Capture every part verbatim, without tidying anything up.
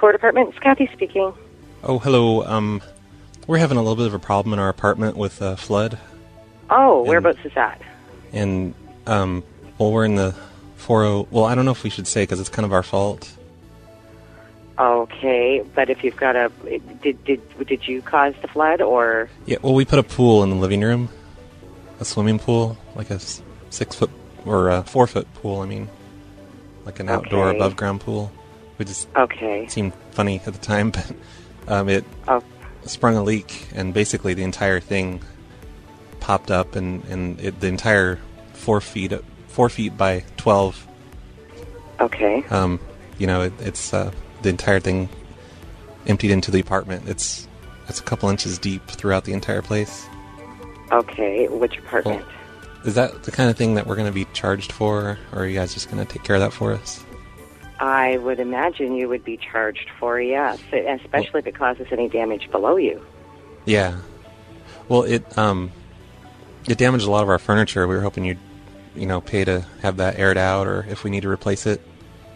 Ford Apartments, Kathy speaking. Oh, hello. Um, we're having a little bit of a problem in our apartment with uh, flood. Oh, and, whereabouts is that? And, um, well, we're in the four oh... Well, I don't know if we should say because it's kind of our fault. Okay, but if you've got a... Did did did you cause the flood, or... Yeah, well, we put a pool in the living room. A swimming pool, like a six-foot... Or a four-foot pool, I mean. Like an outdoor Okay. above-ground pool. We just... Okay. It seemed funny at the time, but um, it Oh. sprung a leak, and basically the entire thing popped up, and, and it, the entire four feet four feet by twelve. Okay. Um, you know, it, it's uh, the entire thing emptied into the apartment. It's it's a couple inches deep throughout the entire place. Okay, which apartment? Well, is that the kind of thing that we're going to be charged for, or are you guys just going to take care of that for us? I would imagine you would be charged for, yes, especially well, if it causes any damage below you. Yeah. Well, it um, it damaged a lot of our furniture. We were hoping you'd, you know, pay to have that aired out, or if we need to replace it.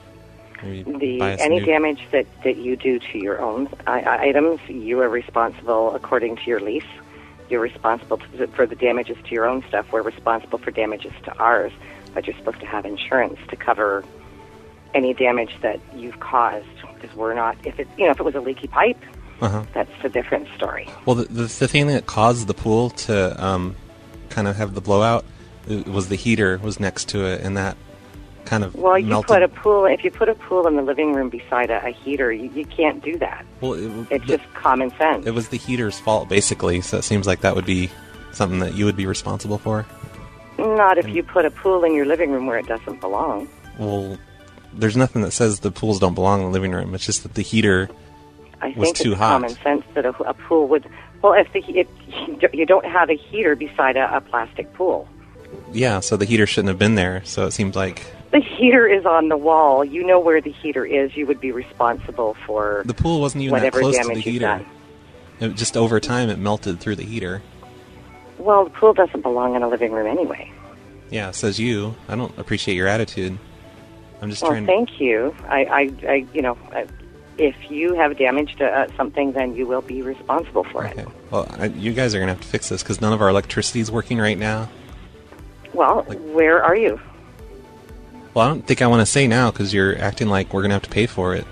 The any new... damage that, that you do to your own I, items, you are responsible according to your lease. You're responsible to, for the damages to your own stuff. We're responsible for damages to ours, but you're supposed to have insurance to cover any damage that you've caused, because we're not. If it, you know, if it was a leaky pipe, uh-huh. that's a different story. Well, the, the the thing that caused the pool to um, kind of have the blowout it was the heater was next to it, and that kind of well, you melted. put a pool. If you put a pool in the living room beside a, a heater, you, you can't do that. Well, it, it's the, just common sense. It was the heater's fault, basically. So it seems like that would be something that you would be responsible for. Not if and, you put a pool in your living room where it doesn't belong. Well. There's nothing that says the pools don't belong in the living room. It's just that the heater I was think too it's hot. Common sense that a, a pool would. Well, if the if you don't have a heater beside a, a plastic pool. Yeah, so the heater shouldn't have been there. So it seems like the heater is on the wall. You know where the heater is. You would be responsible for the pool wasn't even whatever that close damage to the heater. Done. It just over time it melted through the heater. Well, the pool doesn't belong in a living room anyway. Yeah, says you. I don't appreciate your attitude. I'm just well, trying. Thank you. I, I, I you know, I, if you have damaged uh, something, then you will be responsible for okay. it. Well, I, you guys are gonna have to fix this because none of our electricity is working right now. Well, like, where are you? Well, I don't think I want to say now because you're acting like we're gonna have to pay for it.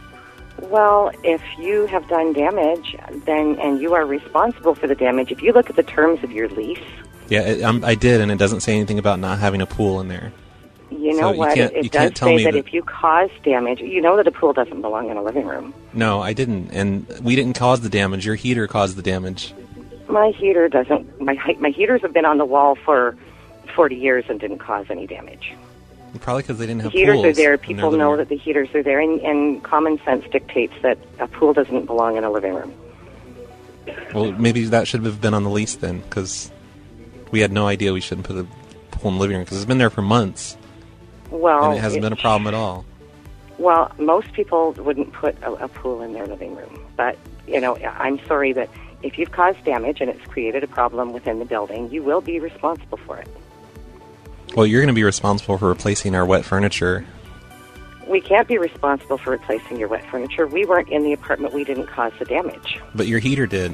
Well, if you have done damage, then and you are responsible for the damage. If you look at the terms of your lease. Yeah, it, um, I did, and it doesn't say anything about not having a pool in there. You know so what? You it you does can't tell say me that, that if you cause damage, you know that a pool doesn't belong in a living room. No, I didn't, and we didn't cause the damage. Your heater caused the damage. My heater doesn't. My my heaters have been on the wall for forty years and didn't cause any damage. Probably because they didn't have the heaters pools are there. People know room. that the heaters are there, and, and common sense dictates that a pool doesn't belong in a living room. Well, maybe that should have been on the lease then, because we had no idea we shouldn't put a pool in the living room because it's been there for months. Well, and it hasn't it, been a problem at all. Well, most people wouldn't put a, a pool in their living room, but you know, I'm sorry that if you've caused damage and it's created a problem within the building, you will be responsible for it. Well, you're going to be responsible for replacing our wet furniture. We can't be responsible for replacing your wet furniture. We weren't in the apartment. We didn't cause the damage. But your heater did.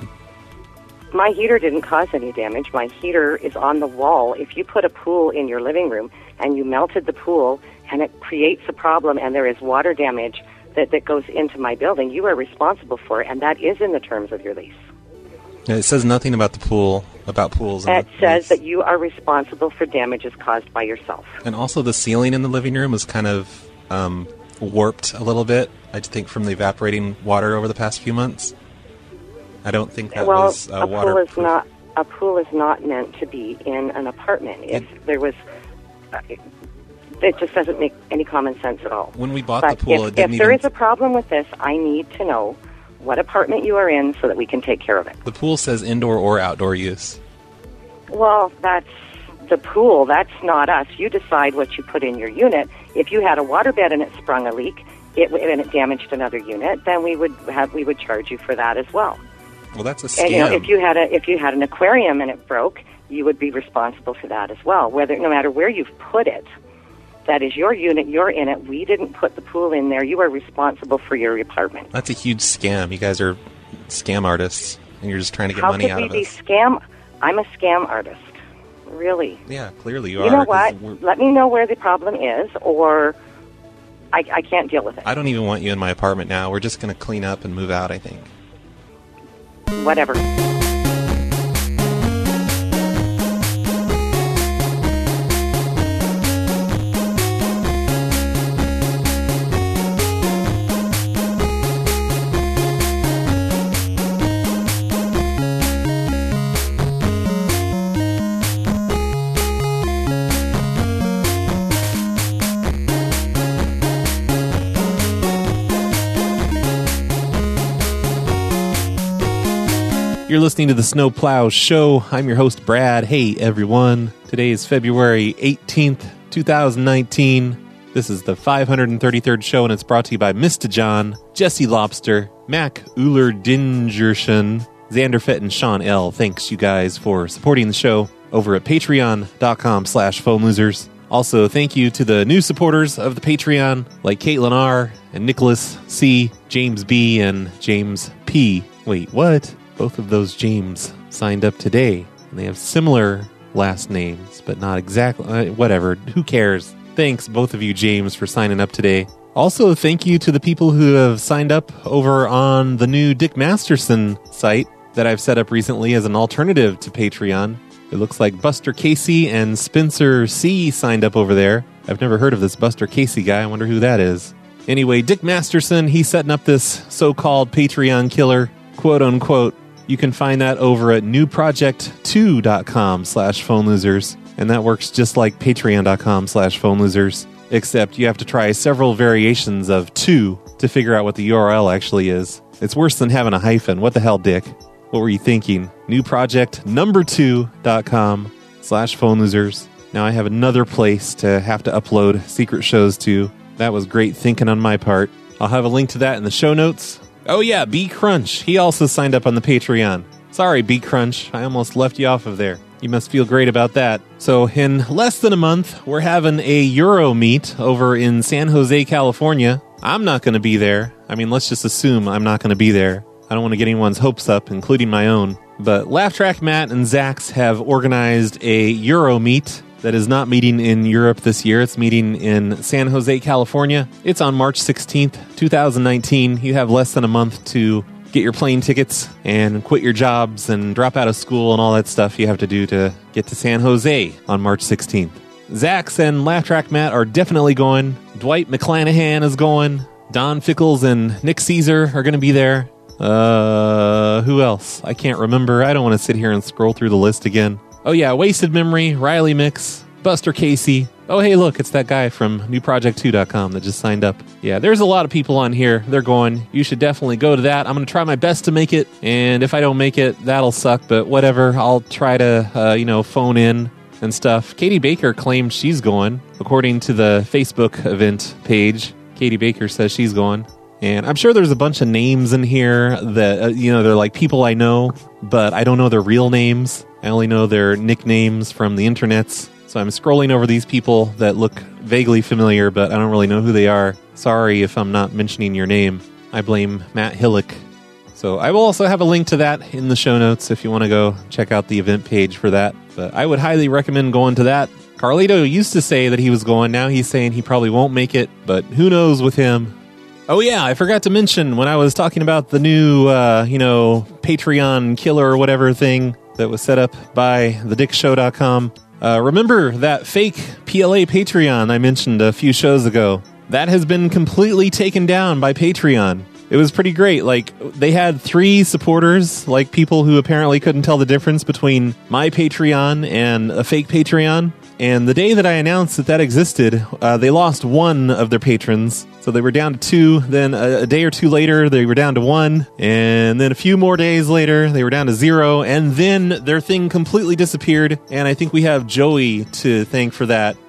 My heater didn't cause any damage. My heater is on the wall. If you put a pool in your living room and you melted the pool and it creates a problem and there is water damage that, that goes into my building, you are responsible for it, and that is in the terms of your lease. It says nothing about the pool, about pools. It says that you are responsible for damages caused by yourself. And also the ceiling in the living room is kind of um, warped a little bit, I think, from the evaporating water over the past few months. I don't think that well, was uh, a waterproof. pool is not a pool is not meant to be in an apartment. If it, there was, uh, it, it just doesn't make any common sense at all. When we bought but the pool, if, it didn't if there even... is a problem with this, I need to know what apartment you are in so that we can take care of it. The pool says indoor or outdoor use. Well, that's the pool. That's not us. You decide what you put in your unit. If you had a waterbed and it sprung a leak, it, and it damaged another unit, then we would have we would charge you for that as well. Well, that's a scam. And you know, if you had a if you had an aquarium and it broke, you would be responsible for that as well. Whether no matter where you've put it, That is your unit. You're in it. We didn't put the pool in there. You are responsible for your apartment. That's a huge scam. You guys are scam artists, and you're just trying to get How money out could of we be us. Scam? I'm a scam artist. Really. Yeah, clearly you, you are. You know what? we're- Let me know where the problem is, or I, I can't deal with it. I don't even want you in my apartment now. We're just going to clean up and move out, I think. Whatever. You're listening to the Snowplow Show. I'm your host, Brad. Hey, everyone. Today is February eighteenth, twenty nineteen. This is the five hundred thirty-third show, and it's brought to you by Mister John, Jesse Lobster, Mac Uller Dingerson, Xander Fett, and Sean L. Thanks, you guys, for supporting the show over at patreon.com slash phone losers. Also, thank you to the new supporters of the Patreon, like Caitlin R., and Nicholas C., James B., and James P. Wait, what? Both of those James signed up today, and they have similar last names, but not exactly. Uh, whatever. Who cares? Thanks, both of you, James, for signing up today. Also, thank you to the people who have signed up over on the new Dick Masterson site that I've set up recently as an alternative to Patreon. It looks like Buster Casey and Spencer C. signed up over there. I've never heard of this Buster Casey guy. I wonder who that is. Anyway, Dick Masterson, he's setting up this so-called Patreon killer, quote-unquote. You can find that over at newproject2.com slash phone losers, and that works just like patreon.com slash phone losers, except you have to try several variations of two to figure out what the U R L actually is. It's worse than having a hyphen. What the hell, Dick? What were you thinking? Newproject number two.com slash phone losers. Now I have another place to have to upload secret shows to. That was great thinking on my part. I'll have a link to that in the show notes. Oh yeah, B Crunch. He also signed up on the Patreon. Sorry, B Crunch. I almost left you off of there. You must feel great about that. So in less than a month, we're having a Euro meet over in San Jose, California. I'm not going to be there. I mean, let's just assume I'm not going to be there. I don't want to get anyone's hopes up, including my own. But Laugh Track Matt and Zax have organized a Euro meet that is not meeting in Europe this year. It's meeting in San Jose, California. It's on March sixteenth, twenty nineteen. You have less than a month to get your plane tickets and quit your jobs and drop out of school and all that stuff you have to do to get to San Jose on March sixteenth. Zax and Laugh Track Matt are definitely going. Dwight McClanahan is going. Don Fickles and Nick Caesar are going to be there. Uh, who else? I can't remember. I don't want to sit here and scroll through the list again. Oh yeah, Wasted Memory, Riley Mix, Buster Casey. Oh hey, look, it's that guy from new project two dot com that just signed up. Yeah, there's a lot of people on here. They're going. You should definitely go to that. I'm going to try my best to make it, and if I don't make it, that'll suck, but whatever. I'll try to, uh, you know, phone in and stuff. Katie Baker claimed she's going. According to the Facebook event page, Katie Baker says she's going. And I'm sure there's a bunch of names in here that, uh, you know, they're like people I know, but I don't know their real names. I only know their nicknames from the internets. So I'm scrolling over these people that look vaguely familiar, but I don't really know who they are. Sorry if I'm not mentioning your name. I blame Matt Hillick. So I will also have a link to that in the show notes if you want to go check out the event page for that. But I would highly recommend going to that. Carlito used to say that he was going. Now he's saying he probably won't make it, but who knows with him. Oh yeah, I forgot to mention when I was talking about the new, uh, you know, Patreon killer or whatever thing that was set up by the dick show dot com. Uh, remember that fake P L A Patreon I mentioned a few shows ago? That has been completely taken down by Patreon. It was pretty great. Like, they had three supporters, like people who apparently couldn't tell the difference between my Patreon and a fake Patreon. And the day that I announced that that existed, uh, they lost one of their patrons. So they were down to two. Then a, a day or two later, they were down to one. And then a few more days later, they were down to zero. And then their thing completely disappeared. And I think we have Joey to thank for that.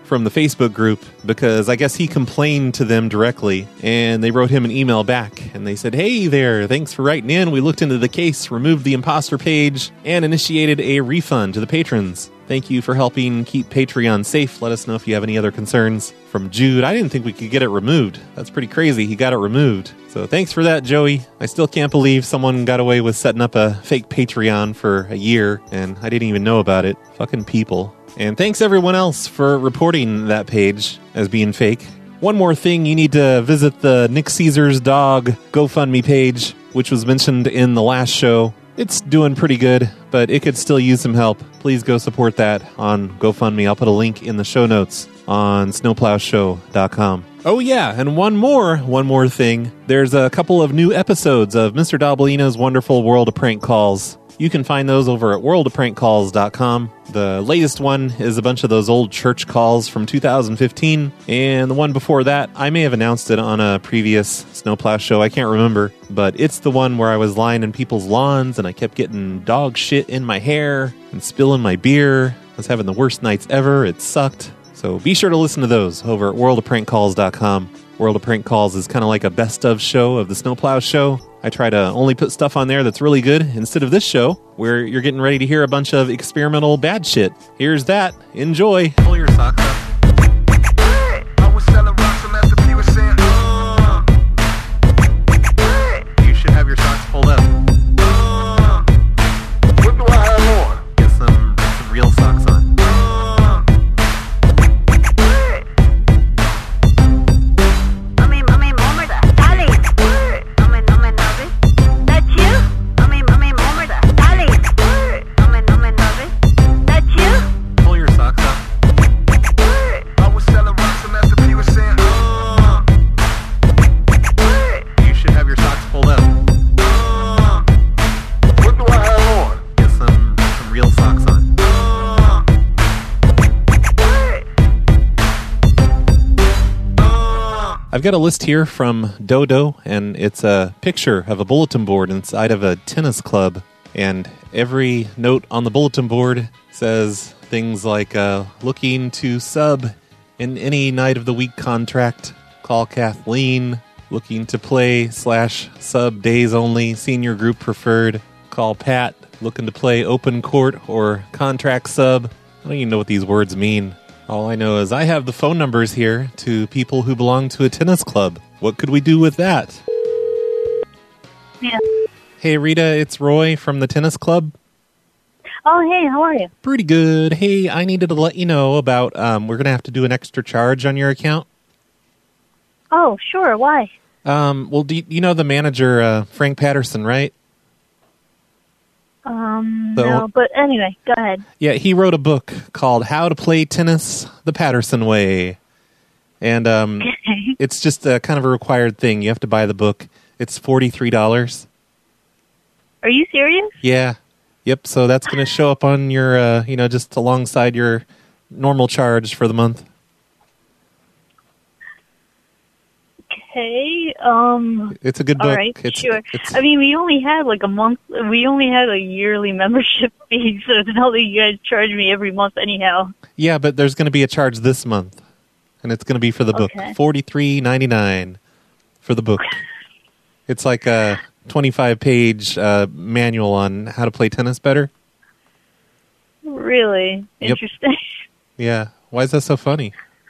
from the Facebook group because I guess he complained to them directly, and they wrote him an email back, and they said, hey there, thanks for writing in. We looked into the case, removed the imposter page, and initiated a refund to the patrons. Thank you for helping keep Patreon safe. Let us know if you have any other concerns. From Jude, I didn't think we could get it removed. That's pretty crazy. He got it removed. So thanks for that, Joey. I still can't believe someone got away with setting up a fake Patreon for a year, and I didn't even know about it. Fucking people. And thanks everyone else for reporting that page as being fake. One more thing, you need to visit the Nick Caesar's Dog GoFundMe page, which was mentioned in the last show. It's doing pretty good, but it could still use some help. Please go support that on GoFundMe. I'll put a link in the show notes on snowplow show dot com. Oh yeah, and one more, one more thing. There's a couple of new episodes of Mister Dabalina's Wonderful World of Prank Calls. You can find those over at world of prank calls dot com. The latest one is a bunch of those old church calls from two thousand fifteen, and the one before that, I may have announced it on a previous Snowplow show, I can't remember, but it's the one where I was lying in people's lawns and I kept getting dog shit in my hair and spilling my beer. I was having the worst nights ever, it sucked. So be sure to listen to those over at world of prank calls dot com. World of Prank Calls is kind of like a best of show of the Snowplow show. I try to only put stuff on there that's really good instead of this show where you're getting ready to hear a bunch of experimental bad shit. Here's that. Enjoy. Pull your socks up. I was selling rocks and after people saying, uh, You should have your socks pulled up. uh, what do I have on? Get some, some real socks on. Mami, mami, murmura, dale. Mami, no me noves. That's you? Mami, mami, murmura, dale. Mami, no me noves. That's you? Pull your socks up. I was selling rocks and after people saying, uh, You should have your socks pulled up. uh, what do I have on? Get some, some real socks on. I've got a list here from Dodo, and it's a picture of a bulletin board inside of a tennis club. And every note on the bulletin board says things like, uh, looking to sub in any night of the week contract, call Kathleen, looking to play slash sub days only, senior group preferred, call Pat, looking to play open court or contract sub. I don't even know what these words mean. All I know is I have the phone numbers here to people who belong to a tennis club. What could we do with that? Yeah. Hey, Rita, it's Roy from the tennis club. Oh, hey, how are you? Pretty good. Hey, I needed to let you know about, um, we're going to have to do an extra charge on your account. Oh, sure, why? Um, well, do you, you know the manager, uh, Frank Patterson, right? Um, The- no, but anyway, go ahead. Yeah, he wrote a book called How to Play Tennis the Patterson Way. And um, it's just a kind of a required thing. You have to buy the book. It's forty-three dollars. Are you serious? Yeah. Yep, so that's going to show up on your, uh, you know, just alongside your normal charge for the month. Okay, um, It's a good book. all right, it's, sure. It's, I mean, we only had like a month, we only had a yearly membership fee, so it's not like you guys charge me every month anyhow. yeah, but there's going to be a charge this month, and it's going to be for the book. Okay. forty-three ninety-nine for the book. It's like a twenty-five page uh, manual on how to play tennis better. Really? Yep. Interesting. Yeah. Why is that so funny?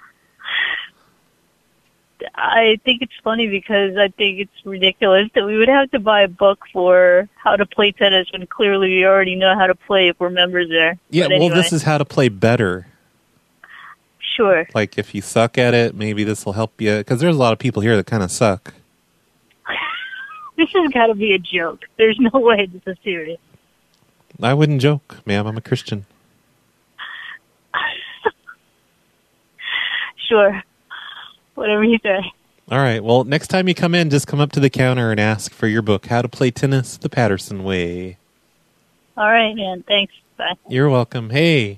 I think it's funny because I think it's ridiculous that we would have to buy a book for how to play tennis when clearly we already know how to play if we're members there. Yeah, But well, anyway, this is how to play better. sure. Like, if you suck at it, maybe this will help you. Because there's a lot of people here that kind of suck. This has got to be a joke. There's no way this is serious. I wouldn't joke, ma'am. I'm a Christian. Sure. Whatever you say. All right. Well, next time you come in, just come up to the counter and ask for your book, How to Play Tennis the Patterson Way. All right, man. Thanks. Bye. You're welcome. Hey.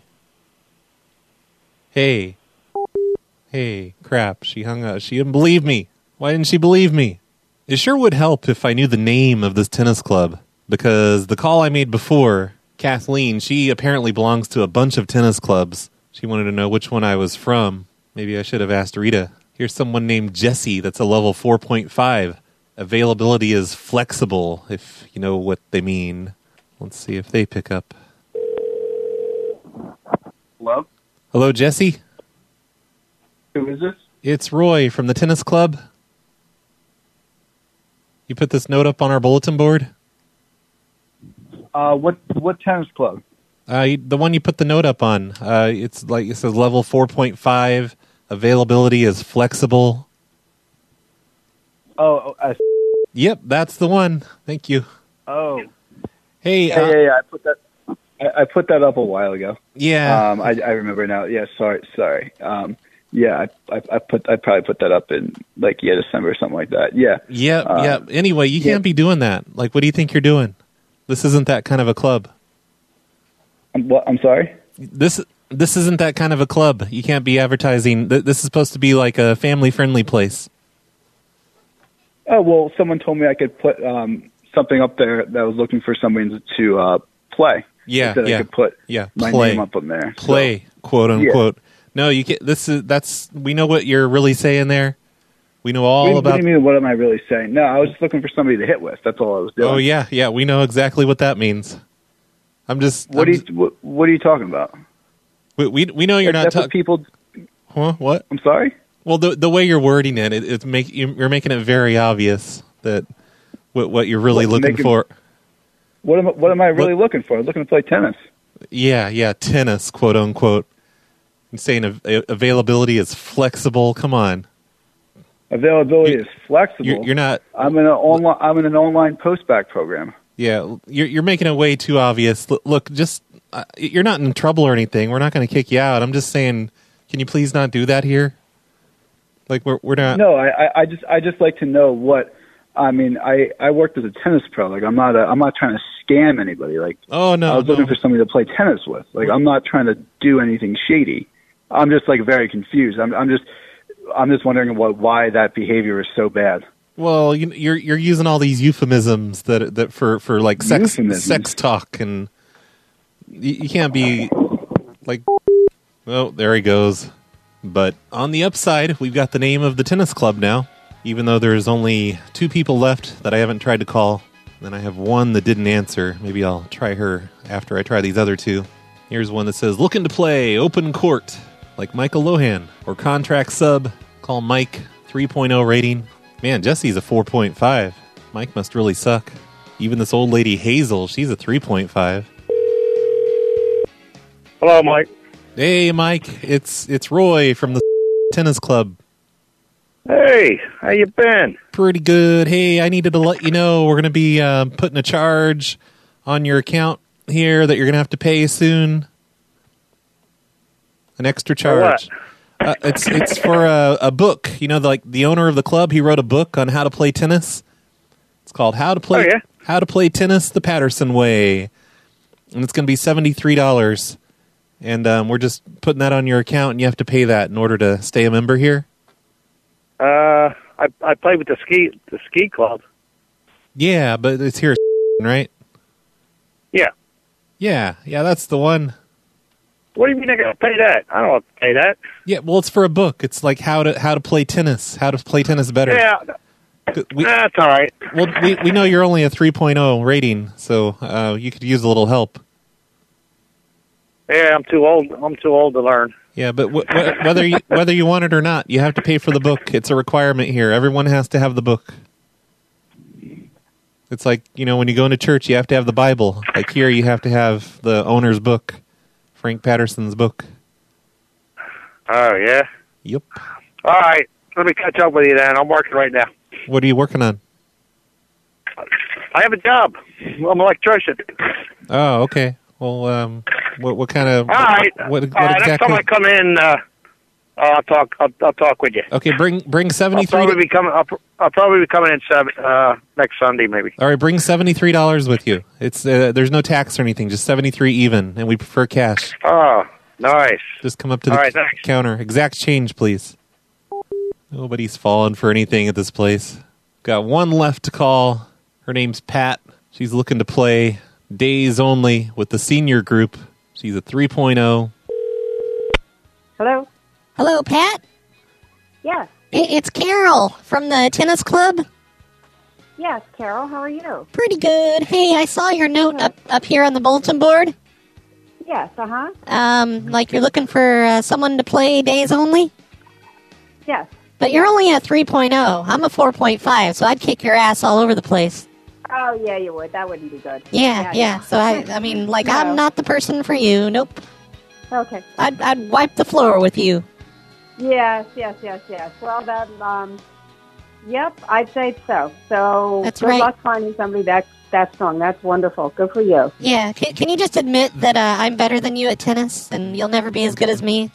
Hey. Hey. Crap. She hung up. She didn't believe me. Why didn't she believe me? It sure would help if I knew the name of this tennis club, because the call I made before, Kathleen, she apparently belongs to a bunch of tennis clubs. She wanted to know which one I was from. Maybe I should have asked Rita. Here's someone named Jesse that's a level four point five. Availability is flexible, if you know what they mean. Let's see if they pick up. Hello? Hello, Jesse? Who is this? It's Roy from the tennis club. You put this note up on our bulletin board? Uh, what what tennis club? Uh, the one you put the note up on. Uh, it's like it says level four point five. Availability is flexible. Oh, oh, I, Yep, that's the one. Thank you. oh. Hey, Yeah, uh, yeah, yeah. I put that. I, I put that up a while ago. yeah. Um, I, I remember now. Yeah, sorry, sorry. Um, yeah, I, I, I put. I probably put that up in like yeah December or something like that. Yeah. Yep, uh, yep. Anyway, you yeah. can't be doing that. Like, what do you think you're doing? This isn't that kind of a club. I'm, what, I'm sorry. This this isn't that kind of a club. You can't be advertising. Th- This is supposed to be like a family-friendly place. Oh well, someone told me I could put um, something up there that was looking for someone to uh, play. Yeah, They said yeah. I could put Yeah, my play. name up on there. So- Play, quote unquote. No, you get this is that's we know what you're really saying there. We know all What, do you- about. what do you mean? What am I really saying? No, I was just looking for somebody to hit with. That's all I was doing. Oh yeah, yeah. We know exactly what that means. I'm just. What I'm are you? What, what are you talking about? We, we we know you're not That's what talking. people. Huh? What? I'm sorry. Well, the the way you're wording it, it it's make you're making it very obvious that what what you're really What, looking making- for. What am I, What am I really What- looking for? I'm looking to play tennis. Yeah, yeah. Tennis, quote unquote. I'm saying av- availability is flexible. Come on, Availability You- is flexible. you're, you're not. I'm in an online. I'm in an online post-back program. Yeah, you're you're making it way too obvious. L- Look, just uh, you're not in trouble or anything. We're not going to kick you out. I'm just saying, can you please not do that here? Like we're we're not. No, I, I, I just I just like to know what. I mean, I, I worked as a tennis pro. Like I'm not a, I'm not trying to scam anybody. Like Oh no, I was no. looking for somebody to play tennis with. Like I'm not trying to do anything shady. I'm just like very confused. I'm I'm just I'm just wondering what why that behavior is so bad. Well, you, you're you're using all these euphemisms that that for, for like sex Euphemisms? sex talk, and you, you can't be like. Oh, there he goes. But on the upside, we've got the name of the tennis club now. Even though there's only two people left that I haven't tried to call, then I have one that didn't answer. Maybe I'll try her after I try these other two. Here's one that says, looking to play open court, like Michael Lohan, or contract sub, call Mike, three point oh rating. Man, Jesse's a four point five. Mike must really suck. Even this old lady Hazel, she's a three point five. Hello, Mike. Hey, Mike, it's it's Roy from the tennis club. Hey, how you been? Pretty good. Hey, I needed to let you know we're going to be uh, putting a charge on your account here that you're going to have to pay soon. An extra charge. Uh, it's it's for a, a book. You know, the, like the owner of the club, he wrote a book on how to play tennis. It's called How to Play Oh, yeah? How to Play Tennis the Patterson Way, and it's going to be seventy-three dollars. And um, we're just putting that on your account, and you have to pay that in order to stay a member here. Uh, I I played with the ski the ski club. Yeah, but it's here, right? Yeah. Yeah, yeah, that's the one. What do you mean I gotta pay that? I don't want to pay that. Yeah, well, it's for a book. It's like how to how to play tennis, how to play tennis better. Yeah, We, that's all right. well, we we know you're only a three point oh rating, so uh, you could use a little help. Yeah, I'm too old. I'm too old to learn. Yeah, but w- w- whether you whether you want it or not, you have to pay for the book. It's a requirement here. Everyone has to have the book. It's like, you know, when you go into church, you have to have the Bible. Like here, you have to have the owner's book, Frank Patterson's book. Oh yeah. Yep. All right. Let me catch up with you then. I'm working right now. What are you working on? I have a job. I'm an electrician. Oh, okay. Well, um, what what kind of All right. what, what All right. Next exactly? time I come in, uh, I'll talk. I'll, I'll talk with you. Okay, bring bring I'll seventy three. probably be coming. I'll, pr- I'll probably be coming in seven, uh, next Sunday, maybe. All right, bring seventy three dollars with you. It's uh, there's no tax or anything, just seventy three even, and we prefer cash. Oh, nice. Just come up to the All right, c- thanks. counter. Exact change, please. Nobody's falling for anything at this place. Got one left to call. Her name's Pat. She's looking to play days only with the senior group. She's a three point oh. Hello? Hello, Pat? Yes. I- It's Carol from the tennis club. Yes, Carol, how are you? Pretty good. Hey, I saw your note up, up here on the bulletin board. Yes, uh-huh. Um, like you're looking for uh, someone to play days only? Yes. But you're only a three point oh. I'm a four point five, so I'd kick your ass all over the place. Oh, yeah, you would. That wouldn't be good. Yeah, yeah. So, I I mean, like, No. I'm not the person for you. Nope. Okay. I'd, I'd wipe the floor with you. Yes, yes, yes, yes. Well, that, um, yep, I'd say so. So, That's good right. luck finding somebody that, that strong. That's wonderful. Good for you. Yeah, can, can you just admit that uh, I'm better than you at tennis, and you'll never be as good as me?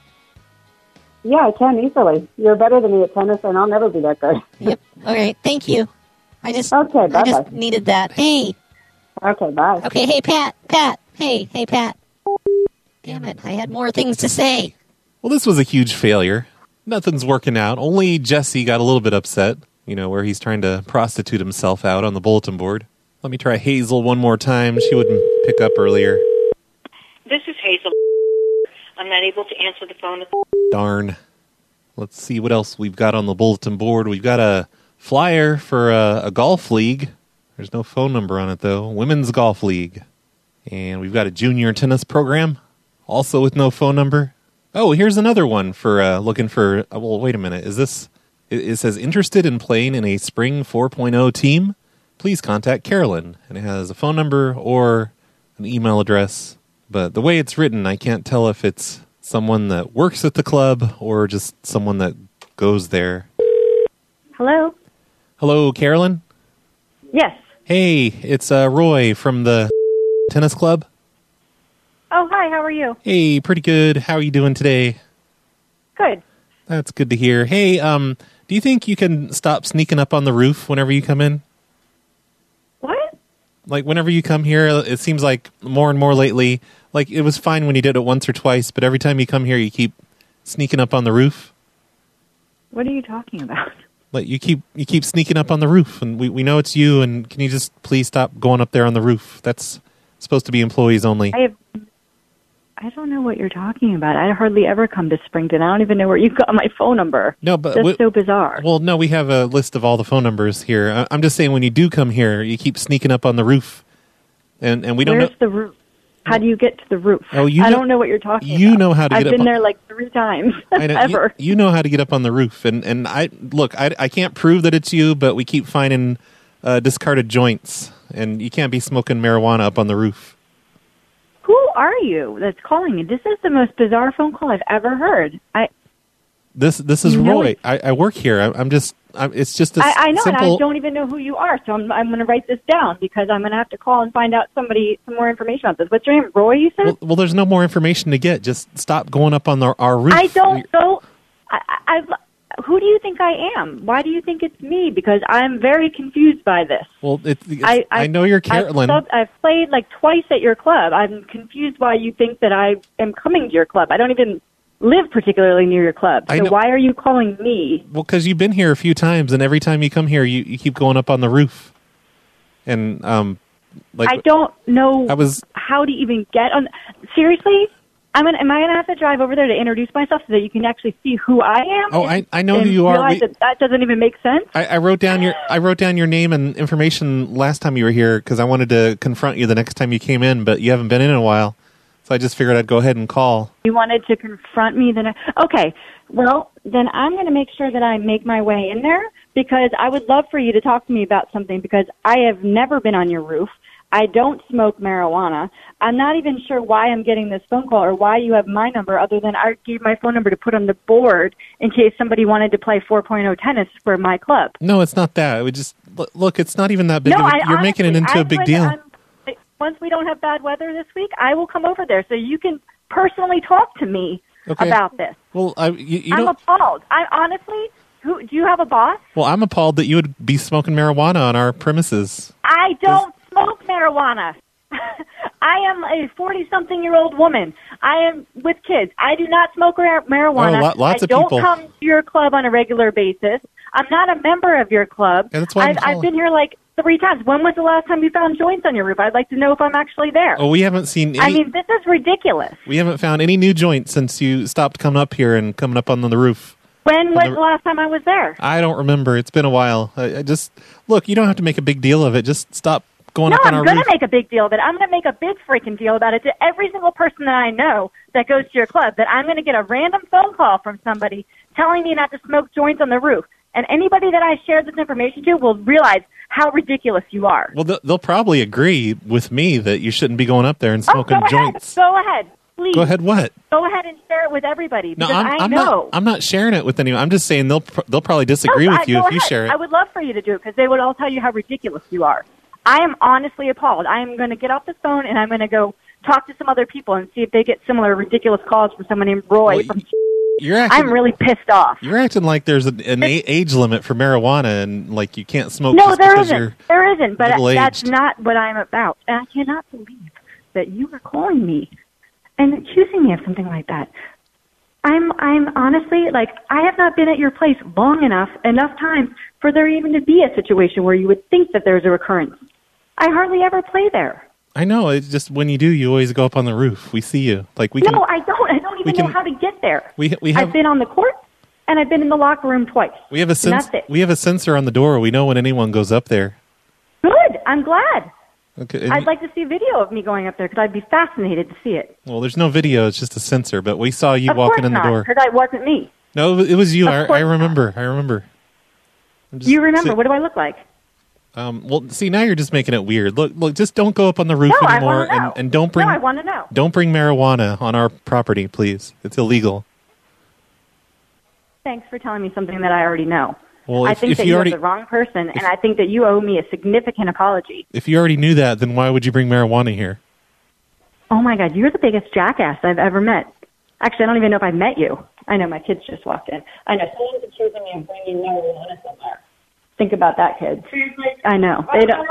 Yeah, I can easily. You're better than me at tennis, and I'll never be that good. Yep. All right, thank you. I just, Okay, I bye-bye. just needed that. Hey. Okay, bye. Okay, hey, Pat. Pat. Hey, hey, Pat. Damn it, I had more things to say. Well, this was a huge failure. Nothing's working out. Only Jesse got a little bit upset, you know, where he's trying to prostitute himself out on the bulletin board. Let me try Hazel one more time. She wouldn't pick up earlier. This is Hazel. I'm not able to answer the phone. Darn. Let's see what else we've got on the bulletin board. We've got a flyer for a, a golf league. There's no phone number on it, though. Women's Golf League. And we've got a junior tennis program, also with no phone number. Oh, here's another one for uh, looking for... Uh, well, wait a minute. Is this... It, it says, interested in playing in a spring four point oh team? Please contact Carolyn. And it has a phone number or an email address. But the way it's written, I can't tell if it's someone that works at the club or just someone that goes there. Hello? Hello, Carolyn? Yes. Hey, it's uh, Roy from the tennis club. Oh, hi, how are you? Hey, pretty good. How are you doing today? Good. That's good to hear. Hey, um, do you think you can stop sneaking up on the roof whenever you come in? What? Like, whenever you come here, it seems like more and more lately, like, it was fine when you did it once or twice, but every time you come here, you keep sneaking up on the roof. What are you talking about? Like, you keep you keep sneaking up on the roof, and we, we know it's you, and can you just please stop going up there on the roof? That's supposed to be employees only. I have, I don't know what you're talking about. I hardly ever come to Springton. I don't even know where you got my phone number. No, but That's we- so bizarre. Well, no, we have a list of all the phone numbers here. I- I'm just saying when you do come here, you keep sneaking up on the roof, and and we don't Where's know. the roof? How do you get to the roof? Oh, you I know- don't know what you're talking about. you know how to I've get up been on- there like three times, I know, ever. You, you know how to get up on the roof, and and I look. I I can't prove that it's you, but we keep finding uh, discarded joints, and you can't be smoking marijuana up on the roof. Who are you that's calling me? This is the most bizarre phone call I've ever heard. I This this is You know Roy. it- I, I work here. I, I'm just. I'm, it's just a I, I know, simple. and I don't even know who you are, so I'm, I'm going to write this down because I'm going to have to call and find out somebody some more information about this. What's your name? Roy, you said? Well, well, there's no more information to get. Just stop going up on the, our roof. I don't know. I, I, I've, who do you think I am? Why do you think it's me? Because I'm very confused by this. Well, it, it's, I, I, know you're Carolyn. I've, subbed, I've played like twice at your club. I'm confused why you think that I am coming to your club. I don't even live particularly near your club. I So know- why are you calling me? Well, because you've been here a few times, and every time you come here, you, you keep going up on the roof. And um, like I don't know I was how to even get on. Seriously? I'm gonna, am I going to have to drive over there to introduce myself so that you can actually see who I am? Oh, I I know and who you are. realize We- that, that doesn't even make sense. I, I wrote down your I wrote down your name and information last time you were here because I wanted to confront you the next time you came in, but you haven't been in a while, so I just figured I'd go ahead and call. You wanted to confront me, then I, okay. Well, then I'm going to make sure that I make my way in there because I would love for you to talk to me about something because I have never been on your roof. I don't smoke marijuana. I'm not even sure why I'm getting this phone call or why you have my number other than I gave my phone number to put on the board in case somebody wanted to play four point oh tennis for my club. No, it's not that. It would just look. It's not even that big. no, of a, I, you're making it honestly, into a I'm big going deal. to- I'm- once we don't have bad weather this week, I will come over there so you can personally talk to me Okay. about this. Well, I you, you I'm don't. appalled. I honestly, who do you have a boss? Well, I'm appalled that you would be smoking marijuana on our premises. I don't smoke marijuana. I am a forty-something-year-old woman. I am with kids. I do not smoke mar- marijuana. Oh, lo- lots I of don't people. come to your club on a regular basis. I'm not a member of your club. Yeah, that's why I'm I've, I've calling. been here like three times. When was the last time you found joints on your roof? I'd like to know if I'm actually there. Oh, we haven't seen any... I mean, this is ridiculous. We haven't found any new joints since you stopped coming up here and coming up on the roof. When was the, the last time I was there? I don't remember. It's been a while. I, I just... Look, you don't have to make a big deal of it. Just stop going no, up on I'm our gonna roof. make a big deal of it. I'm going to make a big freaking deal about it to every single person that I know that goes to your club, that I'm going to get a random phone call from somebody telling me not to smoke joints on the roof. And anybody that I share this information to will realize how ridiculous you are. Well, they'll, they'll probably agree with me that you shouldn't be going up there and Oh, smoking go joints. ahead. Go ahead. Please. Go ahead what? Go ahead and share it with everybody No, because I'm, I I'm know. not. I'm not sharing it with anyone. I'm just saying they'll pr- they'll probably disagree No, with I- you go if you ahead. share it. I would love for you to do it because they would all tell you how ridiculous you are. I am honestly appalled. I am going to get off the phone and I'm going to go talk to some other people and see if they get similar ridiculous calls from someone named Roy. Well, from You're acting, I'm really pissed off. You're acting like there's an, an a- age limit for marijuana and like you can't smoke. No, just there because isn't. You're There isn't. But middle-aged. that's not what I'm about. And I cannot believe that you are calling me and accusing me of something like that. I'm I'm honestly, like, I have not been at your place long enough, enough time for there even to be a situation where you would think that there's a recurrence. I hardly ever play there. I know. It's just when you do, you always go up on the roof. We see you. Like we no, can. I don't. I don't even can- know how to get there. We we have I've been on the court, and I've been in the locker room twice. we have a And sens- that's it. we have a sensor on the door. We know when anyone goes up there. Good. I'm glad. Okay. and I'd you- like to see video of me going up there because I'd be fascinated to see it. well, there's no video. It's just a sensor. But we saw you of walking course in the not, door. because it wasn't me. No, it was you. Of I, course I remember. I remember. I'm just- You remember? so- What do I look like? Um, well, see, now you're just making it weird. Look, look, just don't go up on the roof No, I anymore, wanna know. and, and don't bring No, I want to know. don't bring marijuana on our property, please. It's illegal. Thanks for telling me something that I already know. Well, I if, think if that you you already are the wrong person, and I think that you owe me a significant apology. if you already knew that, then why would you bring marijuana here? Oh my God, you're the biggest jackass I've ever met. Actually, I don't even know if I met you. I know my kids just walked in. I know someone's accusing me of bringing marijuana somewhere. Think about that, kids. I know they don't.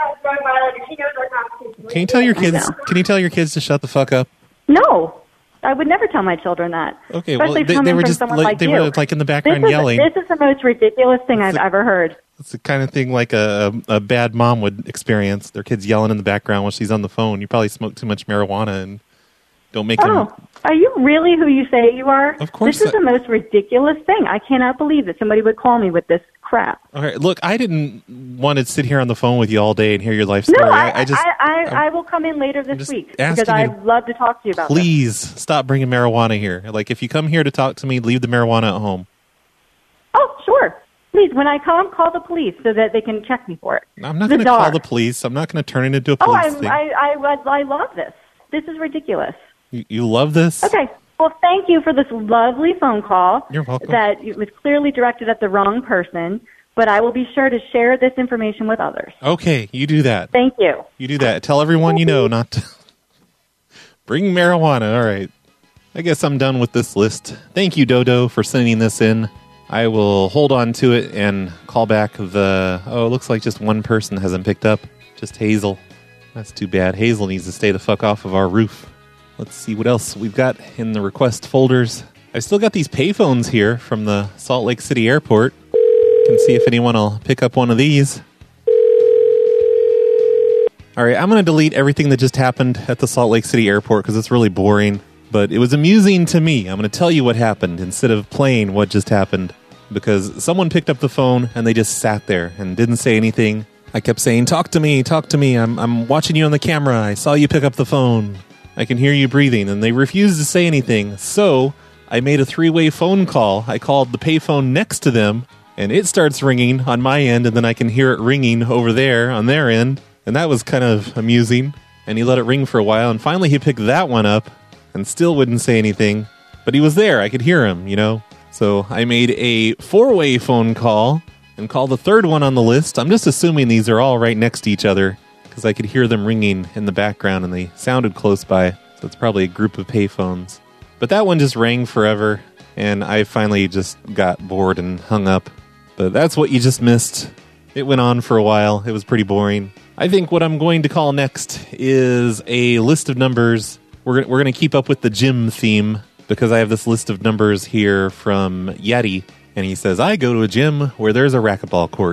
Can you tell your I kids? know. Can you tell your kids to shut the fuck up? No, I would never tell my children that. Okay, well, Especially they, coming they were from just someone like, like they you. were like in the background this is, yelling. This is the most ridiculous thing I've ever heard. It's the kind of thing like a, a a bad mom would experience. Their kids yelling in the background while she's on the phone. You probably smoke too much marijuana and don't make them. Oh, are you really who you say you are? Of course This is I- the most ridiculous thing. I cannot believe that somebody would call me with this crap. All right, look, I didn't want to sit here on the phone with you all day and hear your life No, story. I, I, just I, I, I'm- I will come in later this just week asking because you I'd love to talk to you about this. please stop bringing marijuana here. Like, if you come here to talk to me, leave the marijuana at home. Oh, sure. Please, when I come, call the police so that they can check me for it. I'm not going to Bizarre. call the police. I'm not going to turn it into a Oh, police I, thing. I, I, I, I love this. This is ridiculous. You, you love this? Okay. Well, thank you for this lovely phone call. You're welcome. That it was clearly directed at the wrong person, but I will be sure to share this information with others. Okay, you do that. Thank you. You do that. Tell everyone you know not to bring marijuana. All right. I guess I'm done with this list. Thank you, Dodo, for sending this in. I will hold on to it and call back the... Oh, it looks like just one person hasn't picked up. Just Hazel. That's too bad. Hazel needs to stay the fuck off of our roof. Let's see what else we've got in the request folders. I've still got these payphones here from the Salt Lake City Airport. Can see if anyone will pick up one of these. All right, I'm going to delete everything that just happened at the Salt Lake City Airport because it's really boring. But it was amusing to me. I'm going to tell you what happened instead of playing what just happened. Because someone picked up the phone and they just sat there and didn't say anything. I kept saying, talk to me, talk to me. I'm I'm watching you on the camera. I saw you pick up the phone. I can hear you breathing. And they refused to say anything. So I made a three-way phone call. I called the payphone next to them. And it starts ringing on my end. And then I can hear it ringing over there on their end. And that was kind of amusing. And he let it ring for a while. And finally he picked that one up and still wouldn't say anything. But he was there. I could hear him, you know. So I made a four-way phone call and called the third one on the list. I'm just assuming these are all right next to each other because I could hear them ringing in the background and they sounded close by. So it's probably a group of payphones. But that one just rang forever and I finally just got bored and hung up. But that's what you just missed. It went on for a while. It was pretty boring. I think what I'm going to call next is a list of numbers. We're, we're going to keep up with the gym theme because I have this list of numbers here from Yeti. And he says, I go to a gym where there's a racquetball court.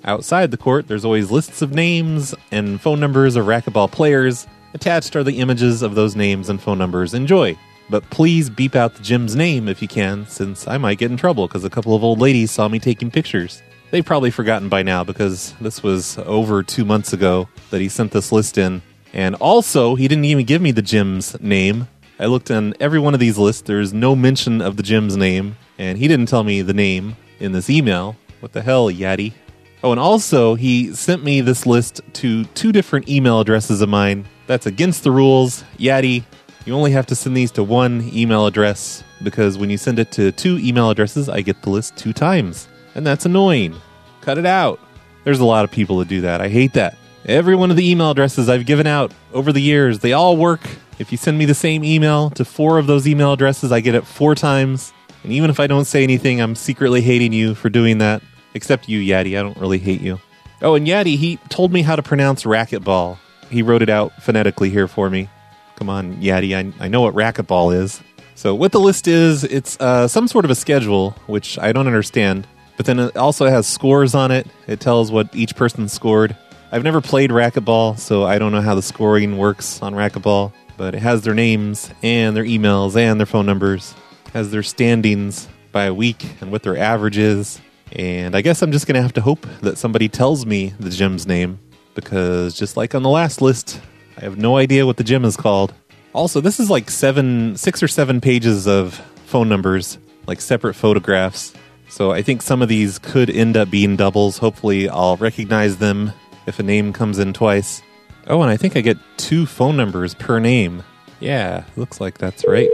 Outside the court, there's always lists of names and phone numbers of racquetball players. Attached are the images of those names and phone numbers. Enjoy. But please beep out the gym's name if you can, since I might get in trouble because a couple of old ladies saw me taking pictures. They've probably forgotten by now because this was over two months ago that he sent this list in. And also, he didn't even give me the gym's name. I looked on every one of these lists. There's no mention of the gym's name. And he didn't tell me the name in this email. What the hell, Yaddy? Oh, and also, he sent me this list to two different email addresses of mine. That's against the rules. Yaddy, you only have to send these to one email address because when you send it to two email addresses, I get the list two times. And that's annoying. Cut it out. There's a lot of people that do that. I hate that. Every one of the email addresses I've given out over the years, they all work. If you send me the same email to four of those email addresses, I get it four times. And even if I don't say anything, I'm secretly hating you for doing that. Except you, Yaddy. I don't really hate you. Oh, and Yaddy, he told me how to pronounce racquetball. He wrote it out phonetically here for me. Come on, Yaddy. I, I know what racquetball is. So what the list is, it's uh, some sort of a schedule, which I don't understand. But then it also has scores on it. It tells what each person scored. I've never played racquetball, so I don't know how the scoring works on racquetball. But it has their names and their emails and their phone numbers. It has their standings by a week and what their average is. And I guess I'm just going to have to hope that somebody tells me the gym's name. Because just like on the last list, I have no idea what the gym is called. Also, this is like seven, six or seven pages of phone numbers, like separate photographs. So I think some of these could end up being doubles. Hopefully I'll recognize them if a name comes in twice. Oh, and I think I get two phone numbers per name. Yeah, looks like that's right.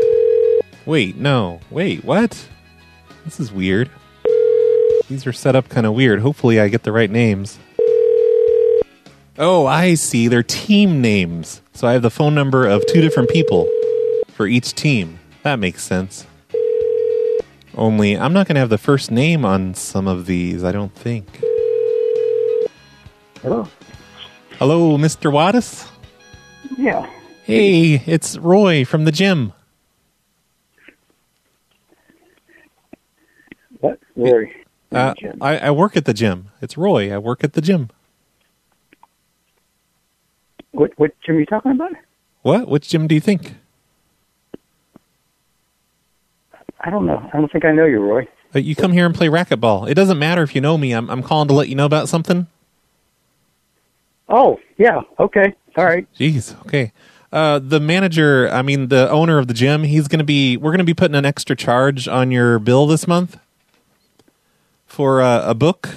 Wait, no. Wait, what? This is weird. These are set up kind of weird. Hopefully I get the right names. Oh, I see. They're team names. So I have the phone number of two different people for each team. That makes sense. Only, I'm not going to have the first name on some of these, I don't think. Hello? Hello, Mister Wattis? Yeah. Hey, it's Roy from the gym. What? Roy? Uh, I, I work at the gym. It's Roy. I work at the gym. What, what gym are you talking about? What? Which gym do you think? I don't know. I don't think I know you, Roy. Uh, you come here and play racquetball. It doesn't matter if you know me. I'm I'm calling to let you know about something. Oh, yeah. Okay. All right. Jeez. Okay. Uh, the manager, I mean, the owner of the gym, he's going to be, we're going to be putting an extra charge on your bill this month for uh, a book.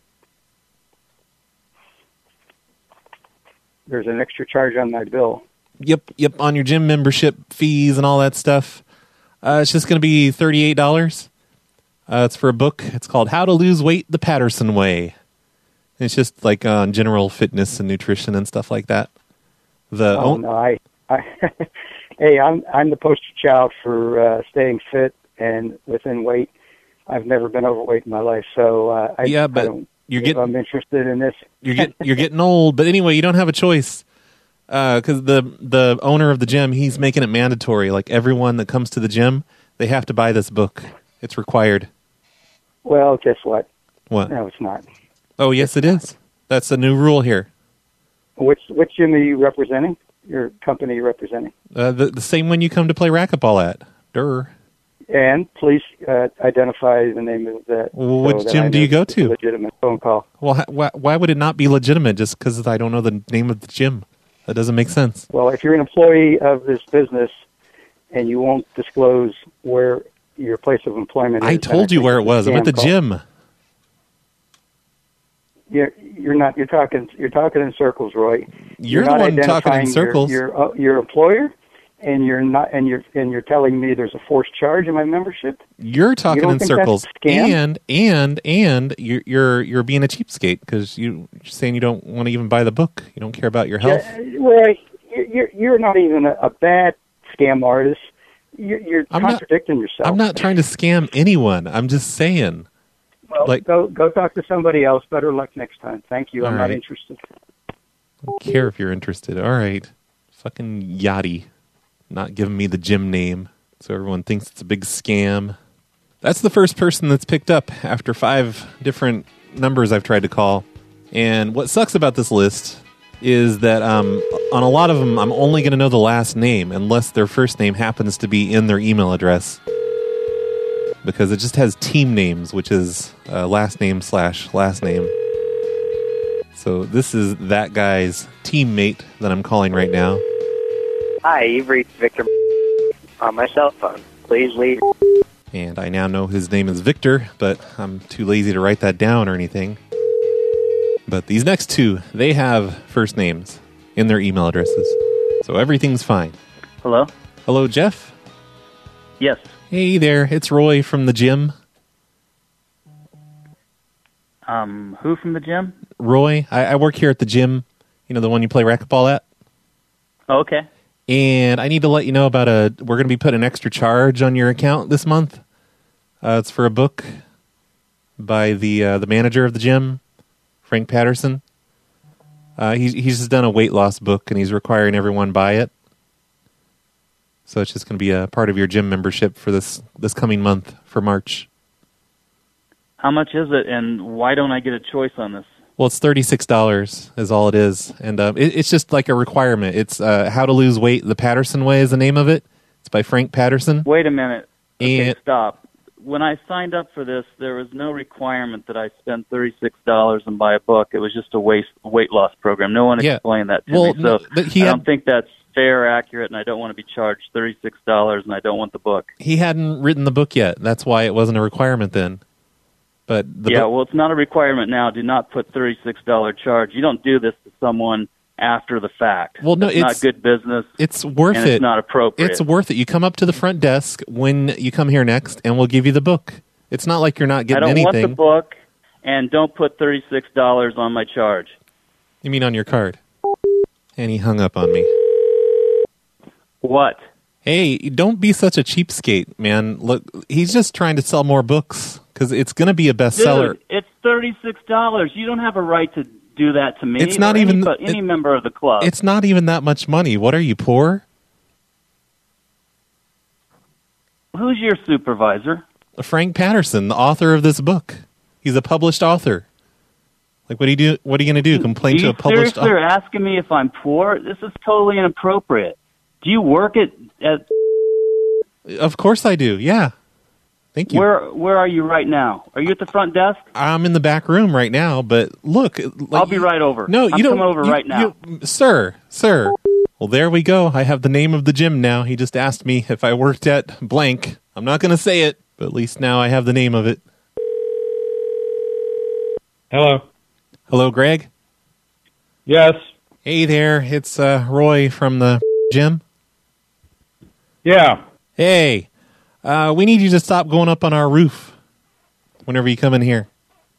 There's an extra charge on my bill. Yep. Yep. On your gym membership fees and all that stuff. Uh, it's just going to be thirty-eight dollars. Uh, it's for a book. It's called How to Lose Weight the Patterson Way. It's just like on general fitness and nutrition and stuff like that. The oh, own- no, I, I hey, I'm I'm the poster child for uh, staying fit and within weight. I've never been overweight in my life, so uh, I, yeah, but I don't, you're getting, I'm interested in this. you're get, you're getting old, but anyway, you don't have a choice. Because uh, the the owner of the gym, he's making it mandatory. Like everyone that comes to the gym, they have to buy this book. It's required. Well, guess what? What? No, it's not. Oh, yes, it is. That's a new rule here. Which which gym are you representing? Your company you're representing? Uh, the the same one you come to play racquetball at. Durr. And please uh, identify the name of that. Well, which so gym that do you go to? Legitimate phone call. Well, why, why would it not be legitimate just because I don't know the name of the gym? That doesn't make sense. Well, if you're an employee of this business and you won't disclose where your place of employment is... I told you where it was. I'm at the call. gym. You're, you're not. You're talking. You're talking in circles, Roy. You're, you're the not one talking in identifying circles. Your your, uh, your employer, and you're not. And you're and you're telling me there's a forced charge in my membership. You're talking you in circles, and and and you're you're you're being a cheapskate because you, you're saying you don't want to even buy the book. You don't care about your health. Yeah, Roy, you're you're not even a, a bad scam artist. You're, you're I'm contradicting not, yourself. I'm not trying to scam anyone. I'm just saying. Well, like, go go talk to somebody else. Better luck next time. Thank you. I'm all not right. interested. I don't care if you're interested. All right. Fucking Yachty. Not giving me the gym name, so everyone thinks it's a big scam. That's the first person that's picked up after five different numbers I've tried to call. And what sucks about this list is that um, on a lot of them, I'm only going to know the last name unless their first name happens to be in their email address. Because it just has team names, which is uh, last name slash last name. So this is that guy's teammate that I'm calling right now. Hi, you've reached Victor on my cell phone. Please leave. And I now know his name is Victor, but I'm too lazy to write that down or anything. But these next two, they have first names in their email addresses. So everything's fine. Hello? Hello, Jeff? Yes. Hey there, it's Roy from the gym. Um, who from the gym? Roy, I, I work here at the gym. You know, the one you play racquetball at? Oh, okay. And I need to let you know about a... We're going to be putting an extra charge on your account this month. Uh, it's for a book by the uh, the manager of the gym, Frank Patterson. Uh, he's, he's just done a weight loss book, and he's requiring everyone buy it. So it's just going to be a part of your gym membership for this, this coming month, for March. How much is it, and why don't I get a choice on this? Well, it's thirty-six dollars is all it is. And um, it, it's just like a requirement. It's uh, How to Lose Weight the Patterson Way is the name of it. It's by Frank Patterson. Wait a minute. Okay, And- stop. When I signed up for this, there was no requirement that I spend thirty-six dollars and buy a book. It was just a waste, weight loss program. No one Yeah. explained that to Well, me. So no, but he I had- don't think that's fair, accurate, and I don't want to be charged thirty-six dollars, and I don't want the book. He hadn't written the book yet. That's why it wasn't a requirement then. But the yeah, book, well, it's not a requirement now. Do not put thirty-six dollars charge. You don't do this to someone after the fact. Well, no, it's, it's- not good business. it's worth and it. It's not appropriate. It's worth it. You come up to the front desk when you come here next, and we'll give you the book. It's not like you're not I getting don't anything. want the book, and don't put thirty-six dollars on my charge. You mean on your card? And he hung up on me. What? Hey, don't be such a cheapskate, man. Look, he's just trying to sell more books because it's going to be a bestseller. Dude, it's thirty-six dollars. You don't have a right to do that to me. It's not or even- any, any it- member of the club. It's not even that much money. What are you, poor? Who's your supervisor? Frank Patterson, the author of this book. He's a published author. Like, what do you do? What are you going to do? Complain Are to you a published seriously author? are asking me if I'm poor? This is totally inappropriate. Do you work at at? Of course I do. Yeah. Thank you. Where Where are you right now? Are you at the front desk? I'm in the back room right now, but look. Like, I'll be right over. No, I'm you don't. coming over you- right now. you- sir, sir. Well, there we go. I have the name of the gym now. He just asked me if I worked at blank. I'm not going to say it, but at least now I have the name of it. Hello. Hello, Greg? Yes. Hey there. It's uh, Roy from the gym. Yeah. Hey. Uh, we need you to stop going up on our roof whenever you come in here.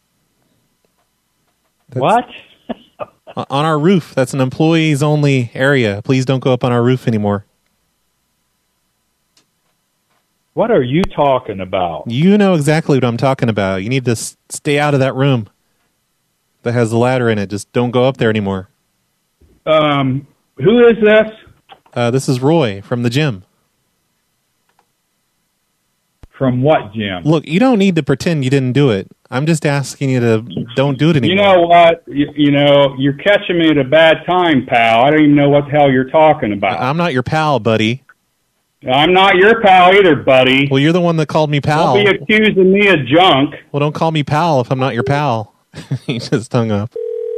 That's- What? O- on our roof. That's an employees-only area. Please don't go up on our roof anymore. What are you talking about? You know exactly what I'm talking about. You need to s- stay out of that room that has the ladder in it. Just don't go up there anymore. Um, who is this? Uh, this is Roy from the gym. From what gym? Look, you don't need to pretend you didn't do it. I'm just asking you to don't do it anymore. You know what? You, you know, you're catching me at a bad time, pal. I don't even know what the hell you're talking about. I'm not your pal, buddy. I'm not your pal either, buddy. Well, you're the one that called me pal. Don't be accusing me of junk. Well, don't call me pal if I'm not your pal. He just hung up.